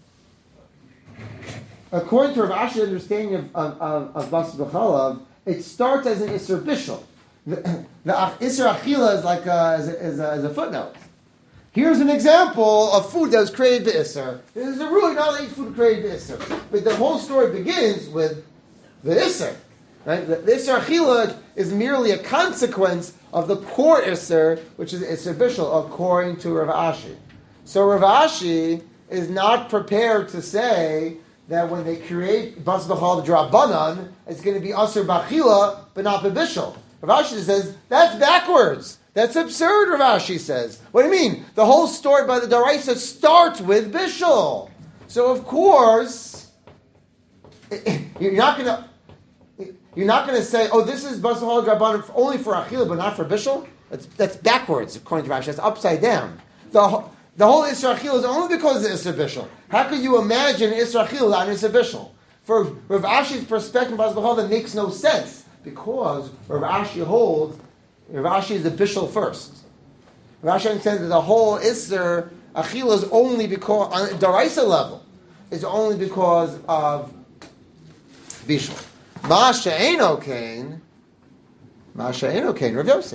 According to Rav Ashi's understanding of Basa B'Chalav, it starts as an Isser Bishul. The Isser Achila is like a footnote. Here's an example of food that was created by Isser. There's a rule not to eat food created by Isser. But the whole story begins with the Isser. Right? The Isser Achila is merely a consequence of the core Isser, which is Isser Bishul, according to Rav Ashi. So Rav Ashi is not prepared to say that when they create Basa B'Chalav D'Rabbanan, it's going to be Asur B'Achila, but not B'Bishul. Rav Ashi says, that's backwards. That's absurd, Rav Ashi says. What do you mean? The whole story by the D'Oraisa starts with Bishul. So of course, you're not going to say, oh, this is Basa B'Chalav D'Rabbanan only for Achila, but not for Bishul? That's backwards, according to Rav Ashi. That's upside down. The whole Isra Achila is only because of the Isra Bishul. How could you imagine Isra Achila without Isra Bishul? For Rav Ashi's perspective, that makes no sense. Because Rav Ashi holds, Rav Ashi is the Bishul first. Rav Ashi understands that the whole Isra Achila is only because, on the D'Oraisa level, is only because of Bishul. Masha Eino Kain, Rav Yosef.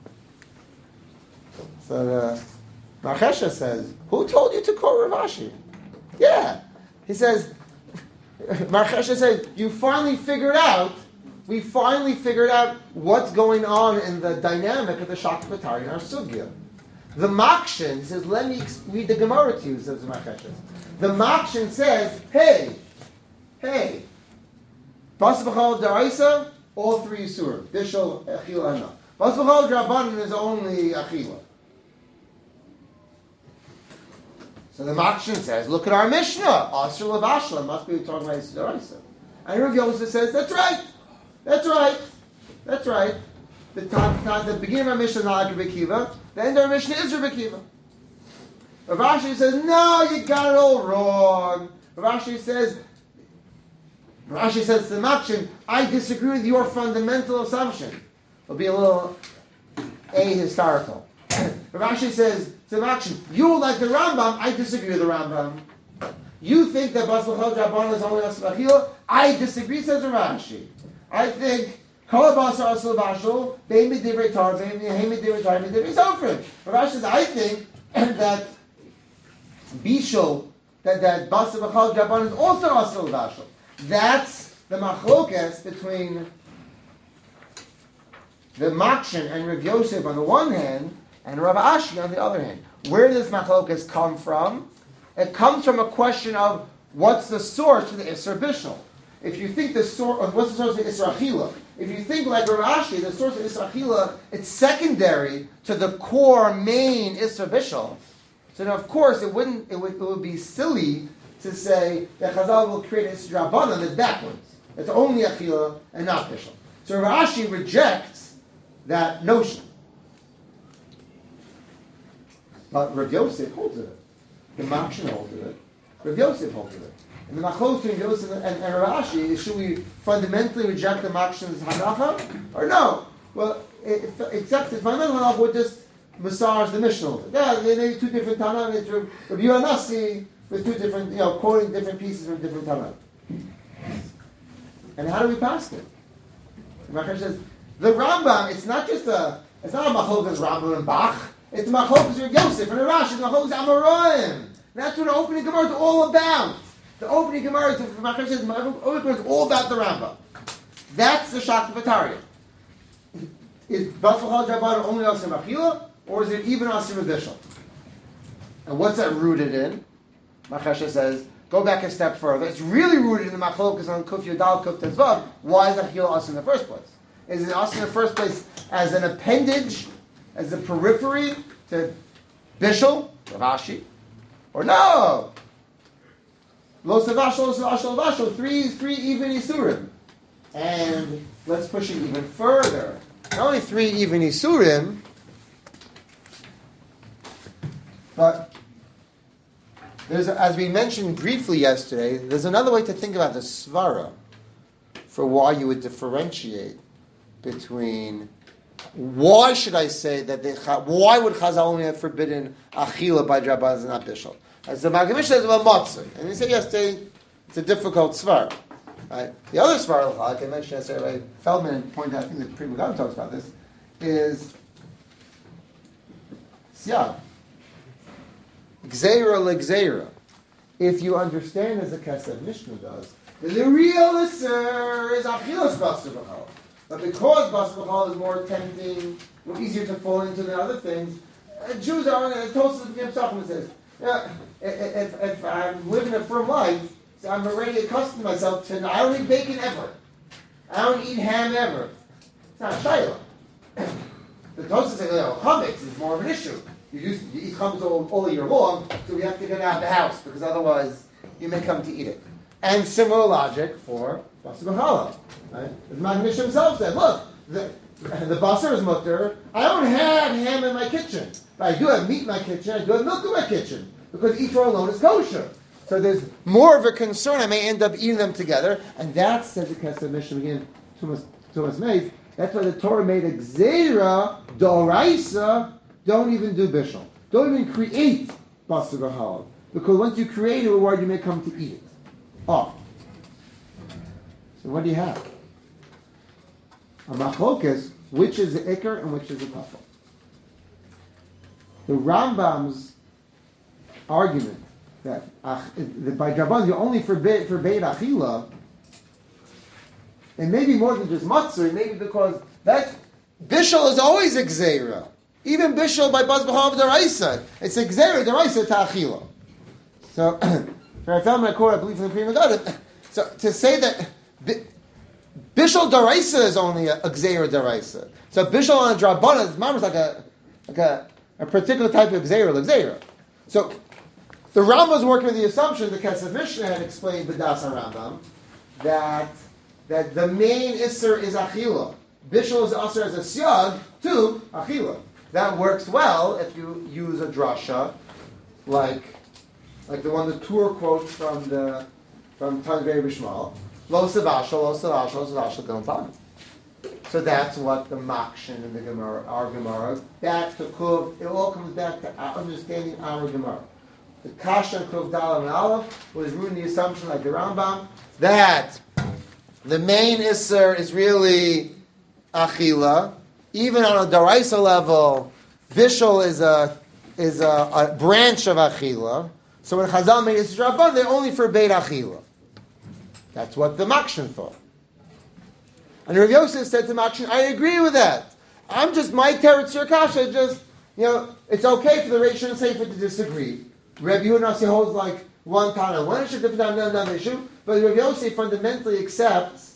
So the Machesha says, who told you to call Rav Ashi? Yeah. He says, Machesha says, we finally figured out what's going on in the dynamic of the Shach B'Tari in our Sugya. The Makshin says, let me read the Gemara to you, says the Macheshes. The Makshin says, hey, Bas B'chal D'Oraisa, all three Yisurim. Bishul, Achila, and not. Bas B'chal D'Rabbanan is only Achila. So the Makshin says, look at our Mishnah. Asher Levashla, must be talking about Yisur D'Oraisa. And Rav Yosef says, that's right. The beginning of our Mishnah is not like Rabbi Akiva. The end of our Mishnah is Rabbi Akiva. Rav Ashi says, no, you got it all wrong. Rav Ashi says to the Makshin, I disagree with your fundamental assumption. It'll be a little ahistorical. Rav Ashi says to the Makshin, you like the Rambam, I disagree with the Rambam. You think that Bas B'chal D'Rabbanan is only Asur Achila? I disagree, says Rav Ashi. I think Kol Basar Asur Bashul, Bein Midivrei Tar, Bein Midivrei Tar, Bein Midivrei Zofrim. Rav Ashi says, I think that Bishul, that Basar B'chal D'Rabbanan is also Asur Bashul. That's the machlokes between the Makshin and Rav Yosef on the one hand, and Rav Ashi on the other hand. Where does machlokes come from? It comes from a question of what's the source of the Isser Bishul. If you think what's the source of Isser Achila? If you think like Rav Ashi, the source of Isser Achila, it's secondary to the core main Isser Bishul. So now, of course, it would be silly to say that Chazal will create a Isser Rabbanan that's backwards. It's only Achila and not Bishul. So Rav Ashi rejects that notion. But Rav Yosef holds it. The Makshin holds it. Rav Yosef holds it. And the machlokes between Yosef and Rav Ashi is, should we fundamentally reject the Makshin's hanacha or no? Well, except the fundamental hanacha would just massage the Mishnah. Yeah, they two different Tanakh. It's Rav Yohanasi with two different, quoting different pieces from different Tanakh. And how do we pass it? The Machash says the Rambam. It's not a machlokes Rambam and Bach. It's machlokes Rav Yosef and Rav Ashi. It's machlokes Amoraim. That's what the opening Gemara is all about. The opening Gemara is all about the Rambam. That's the Shach Bataria. Is Bas B'chal D'Rabbanan only Asur Achila, or is it even Asur Bishul? And what's that rooted in? Machasha says, go back a step further. It's really rooted in the Machlokas on Kuf Yudal Kuf Tezvav. Why is Achila Asur in the first place? Is it Asur in the first place as an appendage, as a periphery to Bishul, Rav Ashi? Or no? Lo Savashal, three even Isurim. And let's push it even further. Not only three even Isurim, but as we mentioned briefly yesterday, there's another way to think about the Svara for why you would differentiate between, why should I say that why would Chazal only have forbidden Achila by Drabban and not Bishul? As the Maggid Mishnah says about Matzah. And we said yesterday, it's a difficult Svara. Right? The other Svara, like I mentioned yesterday, right? Feldman pointed out, I think the Pri Megadim talks about this, is Siyah. Gzeira legzeira. If you understand as the Kesef Mishnah does, the real Isser is Achilas Basar B'chal. But because Basar B'chal is more tempting, or easier to fall into than other things, Jews are, Tosfos Psachim says, if I'm living a firm life, so I'm already accustomed myself to, I don't eat bacon ever. I don't eat ham ever. It's not a shayla. The Tosfos say, chametz is more of an issue. You eat chametz all year long, so we have to get out of the house, because otherwise you may come to eat it. And similar logic for Basar B'chal. Right? The Maggid Mishnah himself said, look, the Basar is mutter. I don't have ham in my kitchen. But I do have meat in my kitchen, I do have milk in my kitchen, because each one alone is kosher. So there's more of a concern I may end up eating them together, and that, says the Kesef Mishnah again, Tumas Meis, that's why the Torah made a Gzeira, D'Oraisa, don't even do Bishul. Don't even create Basar B'chal. Because once you create a reward, you may come to eat it. Oh. So what do you have? A machlokas, which is the Iker and which is the Tafel. The Rambam's argument that by Drabban you only forbade Achila, and maybe more than just Matzah, maybe because that Bishul is always a Gzeira. Even bishul by bas b'chol deraisa, it's a gzeira deraisa to achila. So, I found my core, I believe in the Pri Megadim. So to say that bishul deraisa is only a gzeira deraisa. So bishul on a drabana is mama's like a particular type of gzeira. So the Rambam is working with the assumption the Kesef Mishnah had explained b'das Rambam that the main isser is achila. Bishul is also as a siyag to achila. That works well if you use a drasha like the one the Tur quotes from Tanvei Bishmal. Lo savashal, don't tell. So that's what the Makshin and the Gemara, our Gemara, back to Kuv, it all comes back to understanding our Gemara. The Kasha Kuv Dalam and Aleph was rooting the assumption like the Rambam that the main Isser is really Achila. Even on a Daraisa level, Bishul is a branch of Achila. So when Chazal made Isser Rabban, they only forbade Achila. That's what the Makshin thought. And Rav Yosef said to Makshin, I agree with that. I'm just, my teretz your kasha, just, it's okay for the Reish and Sefer to disagree. Rav Yehuda holds like one Tana, one issue, different Tana, another issue. But Rav Yosef fundamentally accepts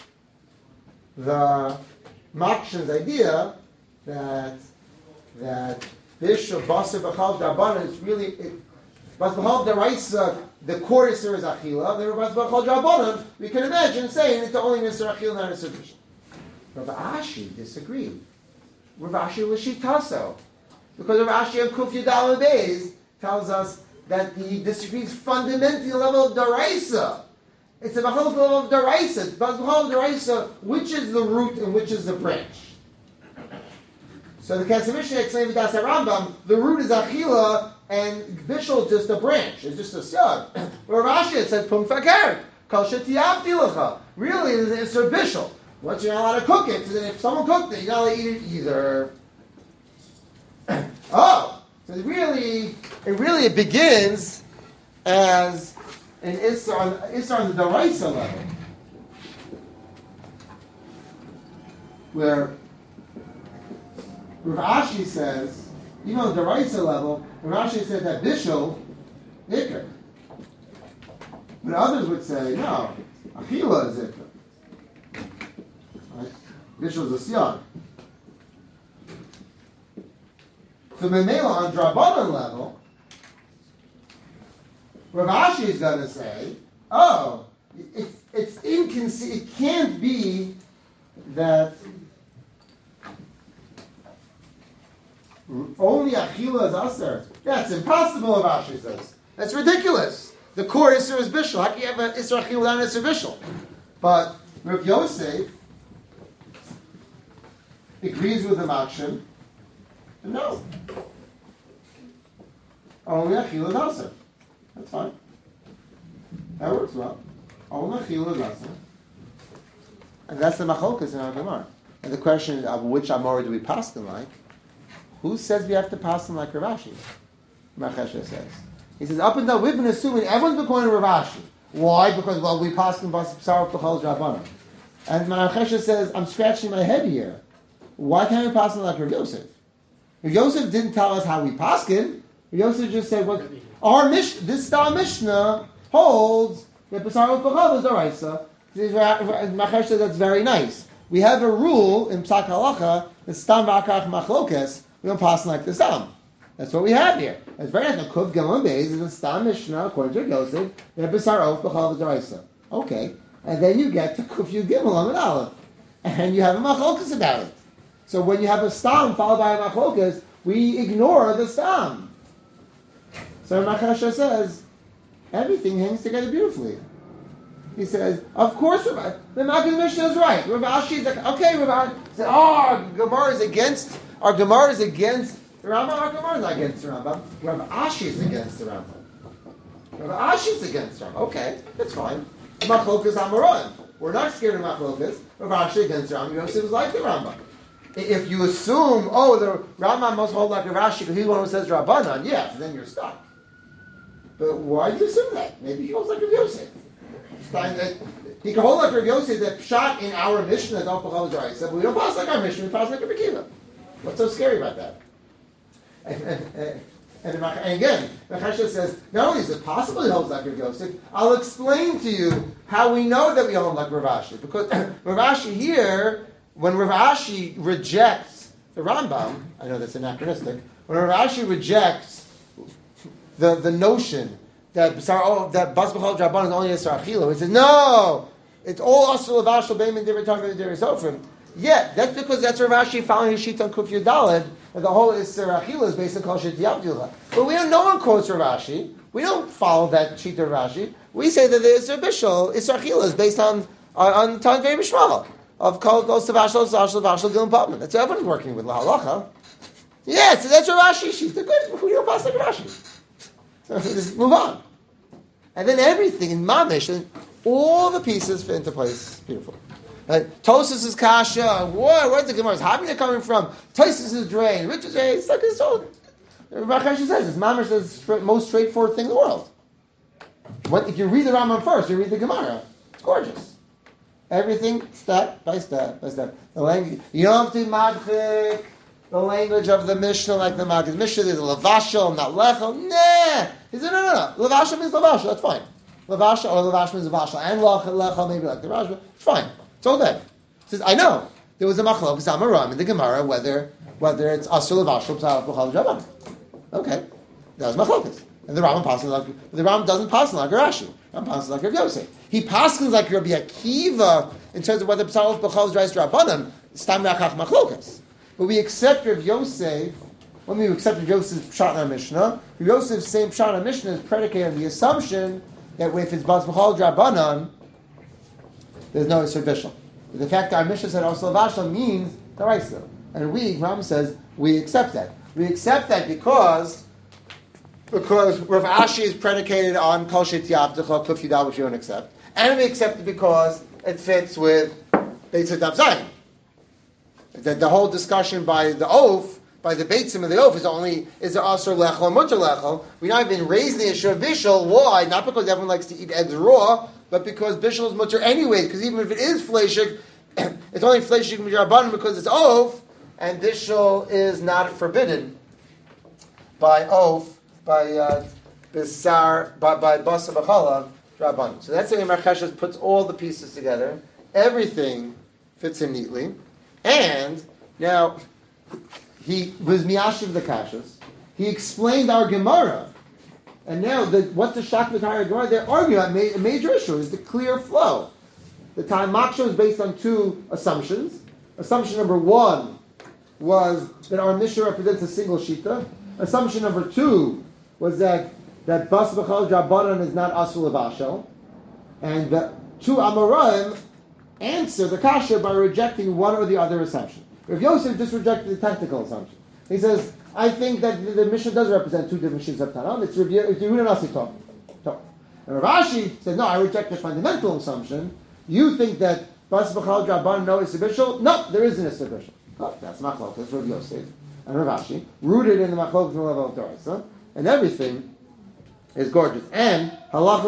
the Makshin's idea that Bishul Basar B'chal D'Rabbanan is really, Basar B'chal D'Raisa, the core Isser is Achila, the Basar B'chal D'Rabbanan, we can imagine saying it's the only Isser Achila, not Isser Bishul. Rav Ashi disagreed. Rav Ashi was Shitaso. Because Rav Ashi on Kuf Yudal Beis tells us that he disagrees fundamentally on the level of D'Raisa. It's a B'chal level of D'Raisa. Basar B'chal D'Raisa, which is the root and which is the branch. So the Kesef Mishnah explained with Das Rambam, the root is Achila, and Bishul is just a branch. It's just a siyag. Where Rashi it said, Pum Fakar, Kal Shetiyavti Lecha. Really, it's a Bishul. Once you're not allowed to cook it, so then if someone cooked it, you're not allowed to eat it either. So it begins as an Issar on the Daraisa level. Where Rav Ashi says, even on the Daraisa level, Rav Ashi said that Bishul, Ikar. But others would say, no, Achila is Ikar. Right? Bishul is a Siyag. So Memela on Drabanan level, Rav Ashi is going to say, it can't be that only Achila is Aser. That's impossible, Rav Ashi says. That's ridiculous. The core Isser is Bishul. How can you have an Isser Achila without an Isser Bishul? But Rav Yosef agrees with the Makshin. No. Only Achila is Aser. That's fine. That works well. Only Achila is Aser. And that's the Macholkas in our Gemara. And the question is, of which Amora do we pass them like? Who says we have to pass them like Rav Ashi? Machesha says. He says, up until we've been assuming everyone's been calling Rav Ashi. Why? Because, we pass them Basar B'chal D'Rabbanan. And Machesha says, I'm scratching my head here. Why can't we pass them like Rav Yosef? Rav Yosef didn't tell us how we pass him. Rav Yosef just said, this style Mishnah holds that Basar B'chal is D'Oraisa. Machesha says that's very nice. We have a rule in Psak Halacha, the Stam V'Akach Machlokes. We don't pass them like the Stam. That's what we have here. It's very nice. The Kuv Gimel Beis is a Stam Mishnah, according to Yosef, that B'sar Of B'chal D'Oraisa. Okay. And then you get to Kuf Yud Gimel Amid Aleph. And you have a Machlokas about it. So when you have a Stam followed by a Machlokas, we ignore the Stam. So Machasha says, everything hangs together beautifully. He says, of course, the Makkah Mishnah is right. Rav Ashi is like, okay, Rav Ashi said, our Gemara is against the Rambam. Our Gemara is not against the Rambam. Rav Ashi is against the Rambam. Rav Ashi is against the Rambam. Okay, that's fine. Machlokas Amoran. We're not scared of Machlokas. Rav Ashi against the Rambam. Yosef is like the Rambam. If you assume, the Rambam must hold like Rav Ashi because he's the one who says Rabbanan, yes, then you're stuck. But why do you assume that? Maybe he holds like Rav Yosef. He can hold like Rav Yosef that shot in our Mishnah, but we don't pass like our Mishnah, we pass like Rav Akiva. What's so scary about that? And again, Mechasher says, not only is it possible he holds like Rav Yosef, I'll explain to you how we know that we hold like Rav Ashi. Because Rav Ashi here, when Rav Ashi rejects the Rambam, I know that's anachronistic, when Rav Ashi rejects the notion that Bas B'chol Drabanan is only Yisra Achila, he says, no, it's all Asur L'Vashal Beimin Divrei Torah Beimin Divrei Sofrim. Yeah, that's because that's Rav Ashi following his sheet on Kuf Yudaled, and the whole Isser Achila is based on Kol Shet Yavdullah. But no one quotes Rav Ashi. We don't follow that sheet of Rav Ashi. We say that the Isser Bishul, Isser Achila, is based on Tanvei Bishmal of Kol Savashal, Gil and Putman. That's what everyone's working with, La Halacha. Yeah, so that's Rav Ashi. She's the good. We don't pass like Rav Ashi. So just move on. And then everything in Mamish, and all the pieces fit into place. Beautiful. Tosis is kasha. Where's the Gemara? How are coming from? Tosis is drain. Rich is drain. It's like it's all. Rashi says it's Mamish is the most straightforward thing in the world. If you read the Rambam first, you read the Gemara. It's gorgeous. Everything step by step by step. The language. You don't have to madchik the language of the Mishnah like the Maggid Mishnah. There's a lavashal, not lechel. Nah. He said no. Lavashal means lavashal. That's fine. Lavashal or lavashal means lavashal, and lechel maybe like the Rashba. It's fine. It's all good. He says, I know. There was a machlok zamaram in the Gemara whether it's asur levashal b'chol drabanan. Okay, that was machlokas. And the Rambam passes like the Rambam doesn't pass like Rashi. The Rambam passes like Rav Yosef. He passes like Rabbi Akiva in terms of whether b'chol drabanan. Stam rachach machlokas. But we accept Rav Yosef. When we accept Rav Yosef's pshat in our Mishnah, Rav Yosef's same pshat in our Mishnah is predicated on the assumption that if it's b'chol drabanan, there's no Isser Bishul. The fact that our Mishnah said Asur L'Vashal means D'Oraisa. And Ram says, we accept that. We accept that because Rav Ashi is predicated on Kol Shet Yavdecha Kuf Yudal, which you don't accept. And we accept it because it fits with Beitzah Daf Zayin. The whole discussion by the Oaf, by the Beitzim of the Oaf, is there Asur Lechel or Mutter Lechel. We now have been raising the issue of Bishul. Why? Not because everyone likes to eat eggs raw, but because Bishul is mutter anyway, because even if it is Fleshik, it's only Fleshik Midrabanan because it's Oaf, and Bishul is not forbidden by Oaf, by Bisar, by Basa B'chalav Drabanan. So that's the way Marcheshes puts all the pieces together. Everything fits in neatly. And now, he was Miyashiv the Kashas. He explained our Gemara. And now, what the Shakvatari Gemara, they're arguing about a major issue is the clear flow. The time Maksha is based on two assumptions. Assumption number one was that our Mishnah represents a single Shita. Assumption number two was that Bas B'chol Drabanan is not Asur L'Vashal. And the two Amoraim answer the Kasha by rejecting one or the other assumption. Rav Yosef just rejected the technical assumption. He says, I think that the Mishnah does represent two different Shins of Tanam. It's Yehuda Nasi talking. And Rav Ashi says, no, I reject the fundamental assumption. You think that Bas B'chol Drabanan no Isser Bishul? No, there is an Isser Bishul. Oh, that's Machlok. That's Rav Yosef and Rav Ashi, rooted in the Machlok from the level of Doraisa, and everything is gorgeous. And Halacha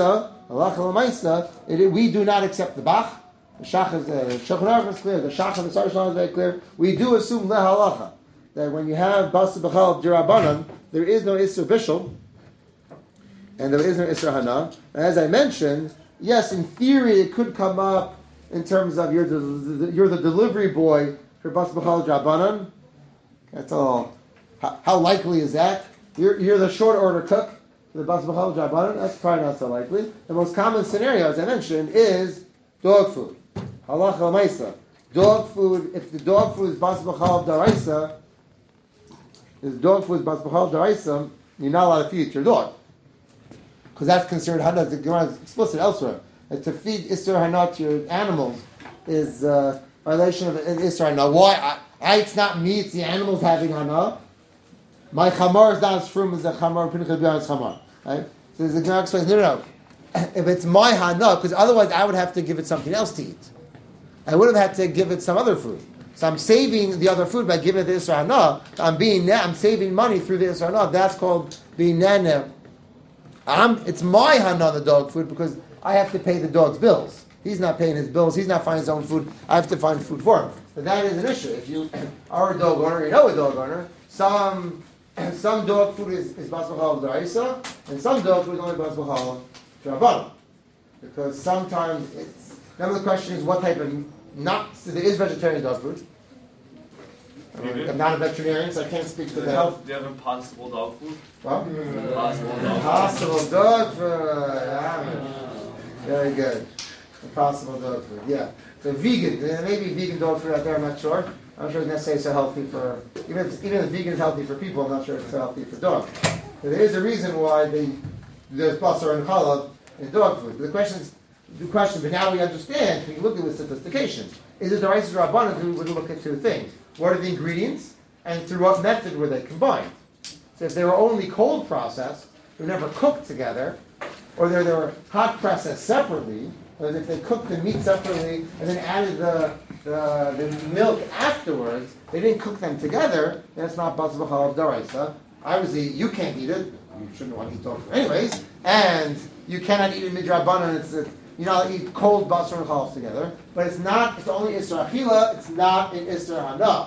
L'Maisa, we do not accept the Bach. The Shach is clear. The Shach of the Sarshon is very clear. We do assume the Halacha that when you have Bas B'chol Drabanan, there is no Isser Bishul, and there is no Isser Hana. And as I mentioned, yes, in theory it could come up in terms of you're the delivery boy for Bas B'chol Drabanan. That's all. How likely is that? You're the short order cook for the Bas B'chol Drabanan. That's probably not so likely. The most common scenario, as I mentioned, is dog food. Halacha L'Maisa. Dog food. If the dog food is Bas B'chol D'Oraisa, you're not allowed to feed your dog, because that's considered hana. The Gemara is explicit elsewhere that to feed Isser Hana to your animals is violation of Isser Hana. Why? It's not me. It's the animals having Hana. My chamar is not as firm as the chamar. Pinchas B'Yanis chamar. Right? So the Gemara explains, no. If it's my Hana, because otherwise I would have to give it something else to eat. I would have had to give it some other food. So I'm saving the other food by giving it the Isser Hana. I'm saving money through the Isser Hana. That's called being nana. It's my Hana, the dog food, because I have to pay the dog's bills. He's not paying his bills. He's not finding his own food. I have to find food for him. But that is an issue. If you are a dog owner, you know a dog owner, some And some dog food is bas b'chal d'oraisa, and some dog food is only bas b'chal d'rabbanan. Because sometimes it's. Now the question is what type of nuts. So there is vegetarian dog food. I'm not a veterinarian, so I can't speak to the health. Do you have impossible dog food? What? Impossible dog food. Very good. Impossible dog food. Yeah. So vegan. There may be vegan dog food out there. I'm not sure. I'm not sure it's necessarily so healthy for even if vegan is healthy for people. I'm not sure it's so healthy for dogs. But there is a reason why there's basar and challah in dog food. But the question. But now we understand. We look at with sophistication. Is it the rice rabbanan? We would look at two things. What are the ingredients, and through what method were they combined? So if they were only cold processed, they were never cooked together, or they were hot processed separately, or if they cooked the meat separately and then added the milk afterwards, they didn't cook them together, that's not bas b'chal d'oraisa. Obviously, you can't eat it. You shouldn't want to eat dog food anyways, and you cannot eat it midrabanan. You know, eat cold basar and challah together, but it's only Isser Achila, it's not in Isser Hana.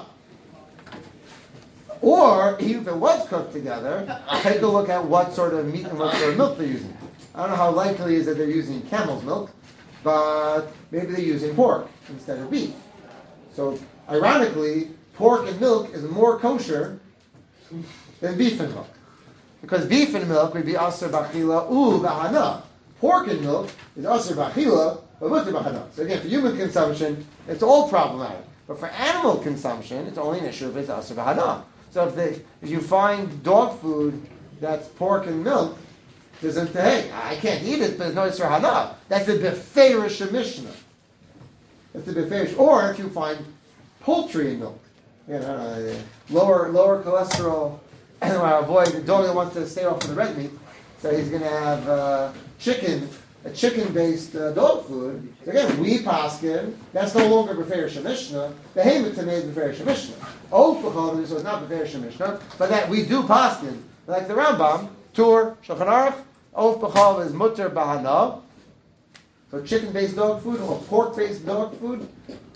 Or, even if it was cooked together, take a look at what sort of meat and what sort of milk they're using. I don't know how likely it is that they're using camel's milk, but maybe they're using pork instead of beef. So, ironically, pork and milk is more kosher than beef and milk. Because beef and milk would be Asr B'Achila B'Hana. Pork and milk is Asr B'Achila, but Mutter B'Hana. So again, for human consumption, it's all problematic. But for animal consumption, it's only an issue if it's Asr B'Hana. So if you find dog food that's pork and milk, doesn't hey, I can't eat it, but there's no Isser Hana. That's the Beferish Mishnah. That's the Beferish. Or if you find poultry and milk, lower cholesterol, and avoid the dog that wants to stay off of the red meat, so he's going to have a chicken-based dog food. So again, we paskin, that's no longer Beferish Mishnah. The Hamet made Beferish Mishnah. Oath b'chol, so it's not Beferish Mishnah, but that we do paskin, like the Rambam, Tur, Shulchan Aruch, Oath b'chol is Mutter B'Hana. So chicken-based dog food or pork-based dog food.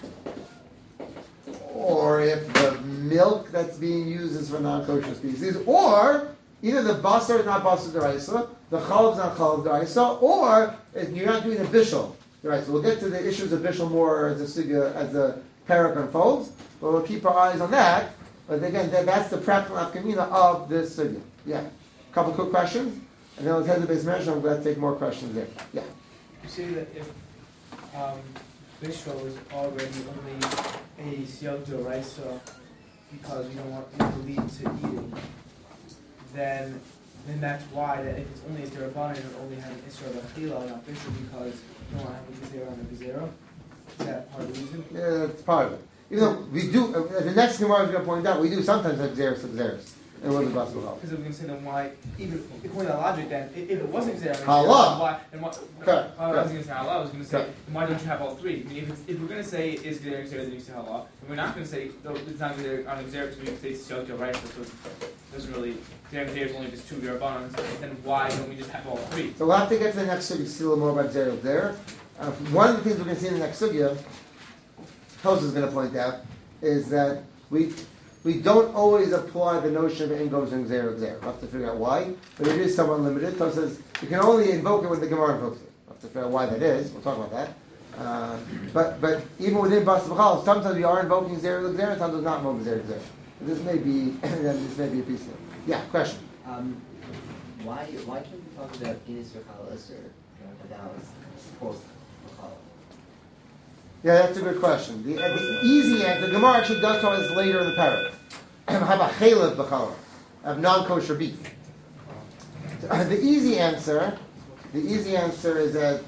Or if the milk that's being used is for non-kosher species, or either the basar is not basar d'oraisa, the challah is not challah d'oraisa, or if you're not doing a bishul d'oraisa. We'll get to the issues of bishul more as the parak unfolds, but we'll keep our eyes on that. But again, that's the practical afkamina of this sugya. Yeah. A couple quick questions, and then we'll head to the base measure. I'm glad to take more questions there. Yeah. You say that if bishul is already only a siyog d'oraisa because you don't want it to lead to eating, then that's why that if it's only a derabanan, it only has an isra of achila, not bishul, because you don't want to have a gezerah and a gezerah. Is that part of the reason? Yeah, that's part of it. Even though we do, the next Gemara is going to point out, we do sometimes have xeris, and we'll be bas b'chal. Because we're going to say then why, even according to that logic, then if it wasn't xeris, Allah. then why? Correct. I was going to say Allah. I was going to say, then why don't you have all three? I mean, if we're going to say is xeris, then you say Allah. But we're not going to say no, it's not xeris on xeris. We can say siyog right, so it doesn't really. Xeris is only just two derabanans. Then why don't we just have all three? So we'll have to get to the next sugya to see a little more about xeris there. One of the things we're going to see in the next sugya, Tosa is going to point out, is that we don't always apply the notion of goes and xer. We'll have to figure out why, but it is somewhat limited. Tosa says you can only invoke it when the Gemara invokes it. We'll have to figure out why that is. We'll talk about that. But even within Bas B'chal, sometimes we are invoking xer, sometimes not invoking xer. This may be a piece of it. Yeah, question. Why can we talk about Inis Rachal Isser without post Rachal? Yeah, that's a good question. The easy answer, the Gemara actually does talk about this later in the parak. How about chaylev b'chala, of non-kosher beef? The easy answer is that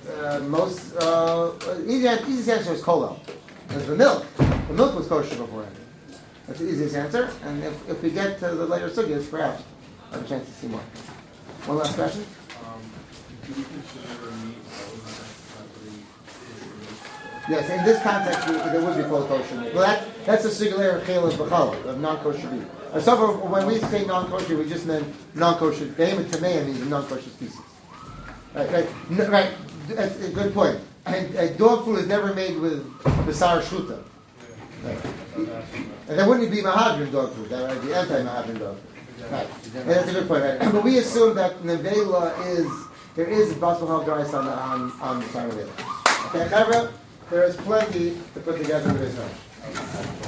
easiest answer is kolel. The milk was kosher beforehand. That's the easiest answer. And if we get to the later sugyas, perhaps I have a chance to see more. One last question. Do we consider meat necessarily? Yes, in this context, there would be full kosher meat. Well, that's the singular chaylev b'chala, of non-kosher meat. So when we say non-kosher, we just meant non-kosher. Behemoth tamei means a non-kosher species. Right. That's a good point. And dog food is never made with basar shchuta. Right. And that wouldn't be mahadrin dog food. That would be anti-mahadrin dog food. Right. And that's a good point, right? But we assume that nevela there is bas b'chol d'oraisa on the side of it. Okay, Chevra, there is plenty to put together with this.